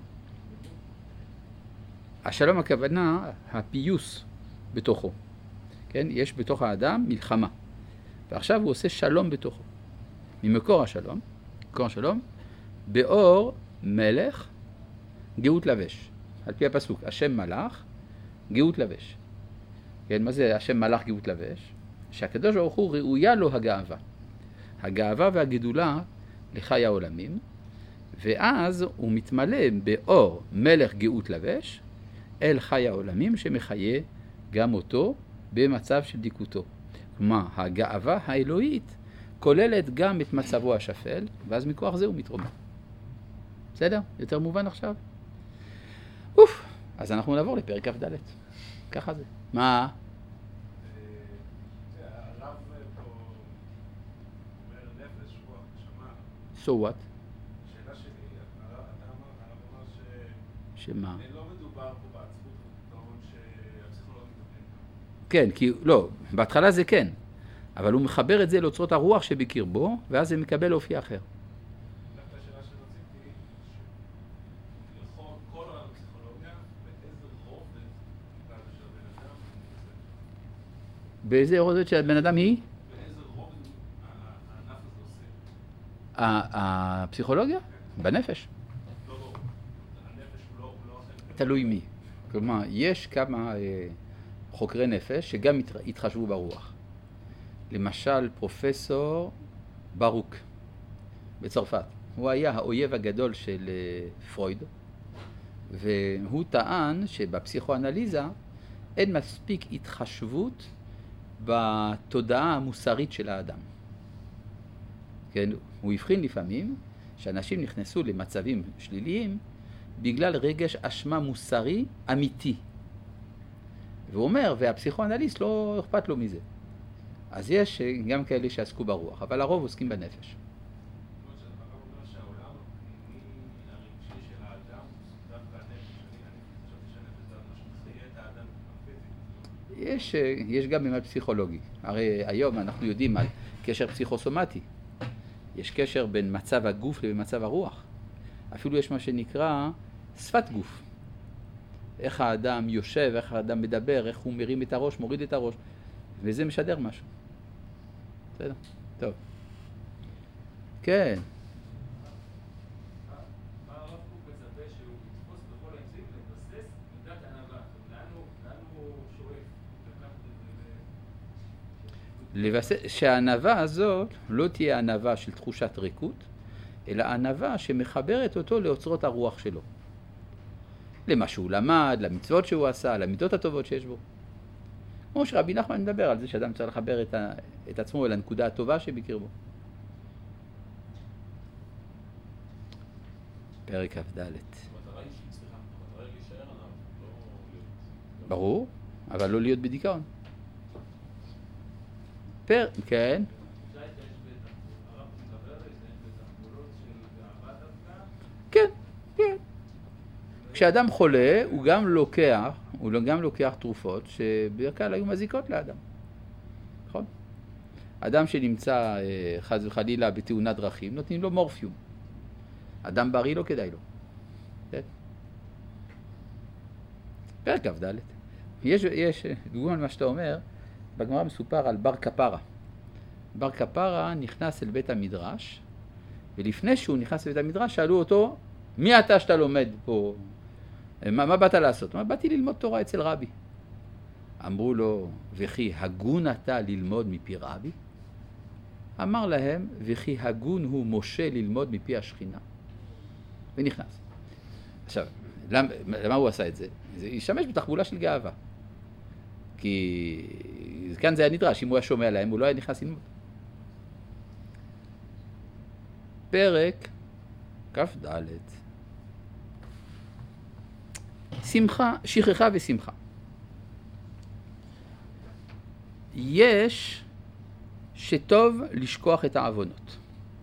השלום הכוונה, הפיוס בתוכו. כן? יש בתוך האדם מלחמה. ועכשיו הוא עושה שלום בתוכו. ממקור השלום, מקור השלום, באור מלך גאות לבש. על פי הפסוק, השם מלך גאות לבש. כן, מה זה השם מלך גאות לבש? שהקדוש ברוך הוא ראויה לו הגאווה. הגאווה והגדולה לחי העולמים, ואז הוא מתמלא באור מלך גאות לבש אל חי העולמים שמחיה גם אותו במצב של דיקותו. כלומר, הגאווה האלוהית כוללת גם את מצבו השפל, ואז מכוח זה הוא מתרומם. בסדר? יותר מובן עכשיו? אז אנחנו נעבור לפרק כ"ד. ככה זה. מה? הרב פה אומר נפש, רוח, נשמה. So what? השאלה שלי, הרב אמר שמה? לא מדובר פה בעצבות ובדיכאון שהפסיכולוגים מטפלים. כן, כי לא, בהתחלה זה כן, אבל הוא מחבר את זה לאוצרות הרוח שבקרבו, ואז זה מקבל אופי אחר. דווקא השאלה שרציתי, לכל כל העולם הפסיכולוגיה, באיזה רובד נקרא זה של בן אדם, באיזה רובד של בן אדם היא? באיזה רובד הענף הזה עושה? הפסיכולוגיה? בנפש. לא, הנפש הוא לא אחר. תלוי מי. כלומר, יש כמה חוקרי נפש שגם התחשבו ברוח. למשל, פרופסור ברוק בצרפת. הוא היה האויב הגדול של פרויד, והוא טען שבפסיכואנליזה אין מספיק התחשבות בתודעה המוסרית של האדם. כן, הוא הבחין לפעמים שאנשים נכנסו למצבים שליליים בגלל רגש אשמה מוסרי אמיתי. והוא אומר, והפסיכואנליסט לא אכפת לו מזה. אז יש גם כאלה שעסקו ברוח, אבל הרוב עוסקים בנפש. זאת אומרת שהרב אומר שהעולם הפנימי הרגשי של האדם הוא דווקא הנפש. אני חשבתי שהנפש זה משהו מחיה את האדם הפיזי. יש גם ממד פסיכולוגי. הרי היום אנחנו יודעים על קשר פסיכוסומטי. יש קשר בין מצב הגוף לבין מצב הרוח. אפילו יש מה שנקרא שפת גוף. איך האדם יושב, איך האדם מדבר, איך הוא מרים את הראש, מוריד את הראש. וזה משדר משהו. בסדר? טוב. כן. מה הרב קוק מצפה שהוא יתפוס בכל האמצעים לבסס מידת ענווה? לאן הוא שואף? לקחת את זה שהענווה הזאת לא תהיה ענווה של תחושת ריקות, אלא ענווה שמחברת אותו לאוצרות הרוח שלו. למה שהוא למד, למצוות שהוא עשה, למידות הטובות שיש בו. כמו שרבי נחמן מדבר על זה שאדם צריך לחבר את עצמו אל הנקודה הטובה שבקרבו. פרק כ"ד. המטרה היא להישאר עליו, לא להיות... ברור, אבל לא להיות בדיכאון. כן. הרב מדבר על זה בתחבולות של גאווה דווקא. כן, כן. כשאדם חולה, הוא גם לוקח תרופות שבדרך כלל היו מזיקות לאדם. נכון? אדם שנמצא חס וחלילה בתאונת דרכים, נותנים לו מורפיום. אדם בריא לא כדאי לו. כן? פרק כ"ד. יש דוגמה למה שאתה אומר, בגמרא מסופר על בר כפרה. בר כפרה נכנס אל בית המדרש, ולפני שהוא נכנס לבית המדרש שאלו אותו, מי אתה שאתה לומד פה? מה באת לעשות? מה באתי ללמוד תורה אצל רבי. אמרו לו, וכי הגון אתה ללמוד מפי רבי? אמר להם, וכי הגון הוא משה ללמוד מפי השכינה. ונכנס. עכשיו, למה הוא עשה את זה? זה ישמש בתחבולה של גאווה. כי כאן זה היה נדרש, אם הוא היה שומע להם, הוא לא היה נכנס ללמוד. פרק כ"ד. שמחה, שכחה ושמחה. יש שטוב לשכוח את העוונות.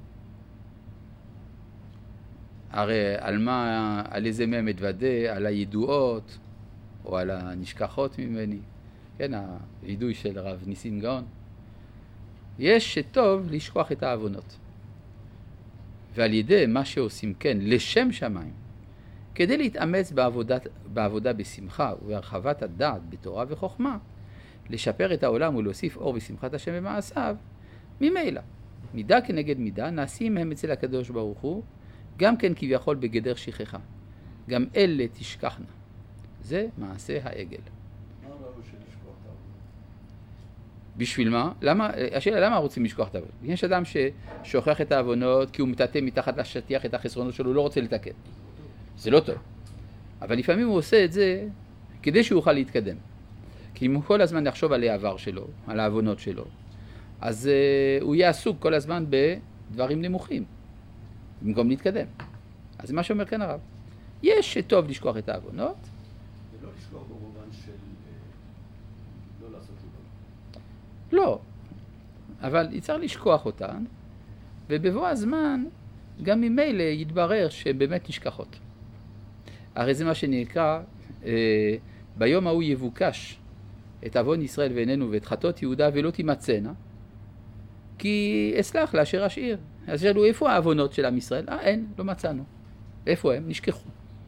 הרי על איזה מהם מתוודה, על הידועות או על הנשכחות ממני. כן, הידוי של הרב ניסים גאון. יש שטוב לשכוח את העוונות. ועל ידי מה שעושים כן לשם שמיים, כדי להתאמץ בעבודה בשמחה ובהרחבת הדעת בתורה וחוכמה, לשפר את העולם ולהוסיף אור ושמחת השם במעשיו, ממילא, מידה כנגד מידה, נעשים הם אצל הקדוש ברוך הוא, גם כן כביכול בגדר שכחה. גם אלה תשכחנה. זה מעשה העגל. מה הרעיון של לשכוח את העבודה? בשביל מה? השאלה, למה רוצים לשכוח את העבודה? יש אדם ששוכח את העוונות כי הוא מטאטא מתחת לשטיח את החסרונות שלו, הוא לא רוצה לתקן. זה לא טוב. אבל לפעמים הוא עושה את זה כדי שהוא יוכל להתקדם. כי אם הוא כל הזמן יחשוב על העבר שלו, על העוונות שלו, אז הוא יהיה עסוק כל הזמן בדברים נמוכים, במקום להתקדם. אז זה מה שאומר כאן הרב. יש שטוב לשכוח את העוונות. ולא לשכוח במובן של לא לעשות טובה. לא. אבל יצטרך לשכוח אותן, ובבוא הזמן גם ממילא יתברר שהן באמת נשכחות. הרי זה מה שנקרא, ביום ההוא יבוקש את עוון ישראל ועינינו ואת חטאות יהודה ולא תימצאנה, כי אסלח לאשר אשאיר. אז שאלו, איפה העוונות של עם ישראל? אין, לא מצאנו. איפה הם? נשכחו.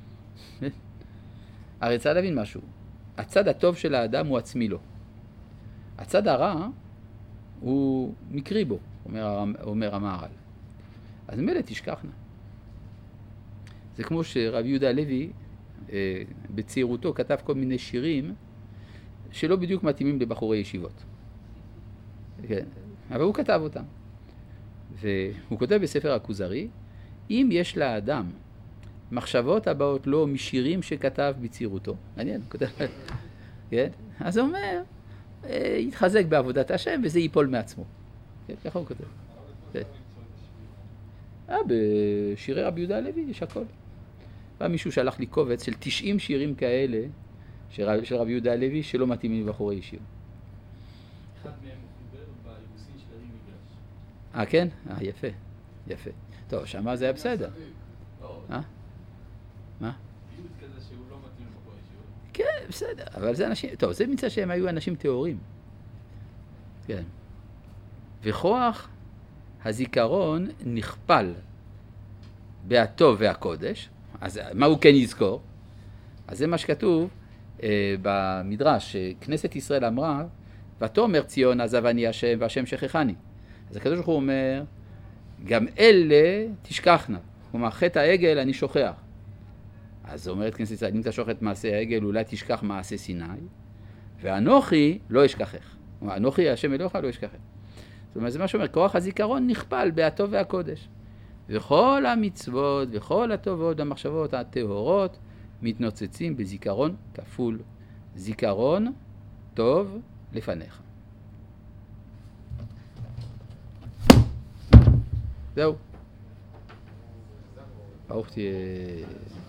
הרי צריך להבין משהו. הצד הטוב של האדם הוא עצמי לו. הצד הרע הוא מקרי בו, אומר המהר"ל. אז מילא תשכחנה. זה כמו שרבי יהודה הלוי בצעירותו כתב כל מיני שירים שלא בדיוק מתאימים לבחורי ישיבות. כן. אבל הוא כתב אותם. והוא כותב בספר הכוזרי, אם יש לאדם מחשבות הבאות לו משירים שכתב בצעירותו, מעניין, הוא כותב, כן? אז הוא אומר, יתחזק בעבודת השם וזה ייפול מעצמו. כן? ככה הוא כותב. כן. בשירי רבי יהודה הלוי יש הכל. פעם מישהו שלח לי קובץ של 90 שירים כאלה של רבי יהודה הלוי שלא מתאימים לבחורי ישיבה. אחד מהם הוא חיבר באירוסין של הרי מגרש. כן? יפה, יפה. טוב, שמה זה היה בסדר. מה? פיוט כזה שהוא לא מתאים לבחורי ישיבה. כן, בסדר, אבל זה אנשים, טוב, זה מצא שהם היו אנשים טהורים. כן. וכוח הזיכרון נכפל בהטוב והקודש. אז מה הוא כן יזכור? אז זה מה שכתוב במדרש, שכנסת ישראל אמרה, ותאמר ציון עזבני השם והשם שכחני. אז הקדוש ברוך הוא אומר, גם אלה תשכחנה. כלומר, חטא העגל אני שוכח. אז אומרת כנסת ישראל, אם אתה שוכח את מעשה העגל, אולי תשכח מעשה סיני, ואנוכי לא אשכחך. כלומר, אנוכי השם אלוהיך לא אשכחך. זאת אומרת, זה מה שאומר, כוח הזיכרון נכפל בהטוב והקודש. וכל המצוות וכל הטובות והמחשבות הטהורות מתנוצצים בזיכרון כפול. זיכרון טוב לפניך. זהו. ברוך תהיה.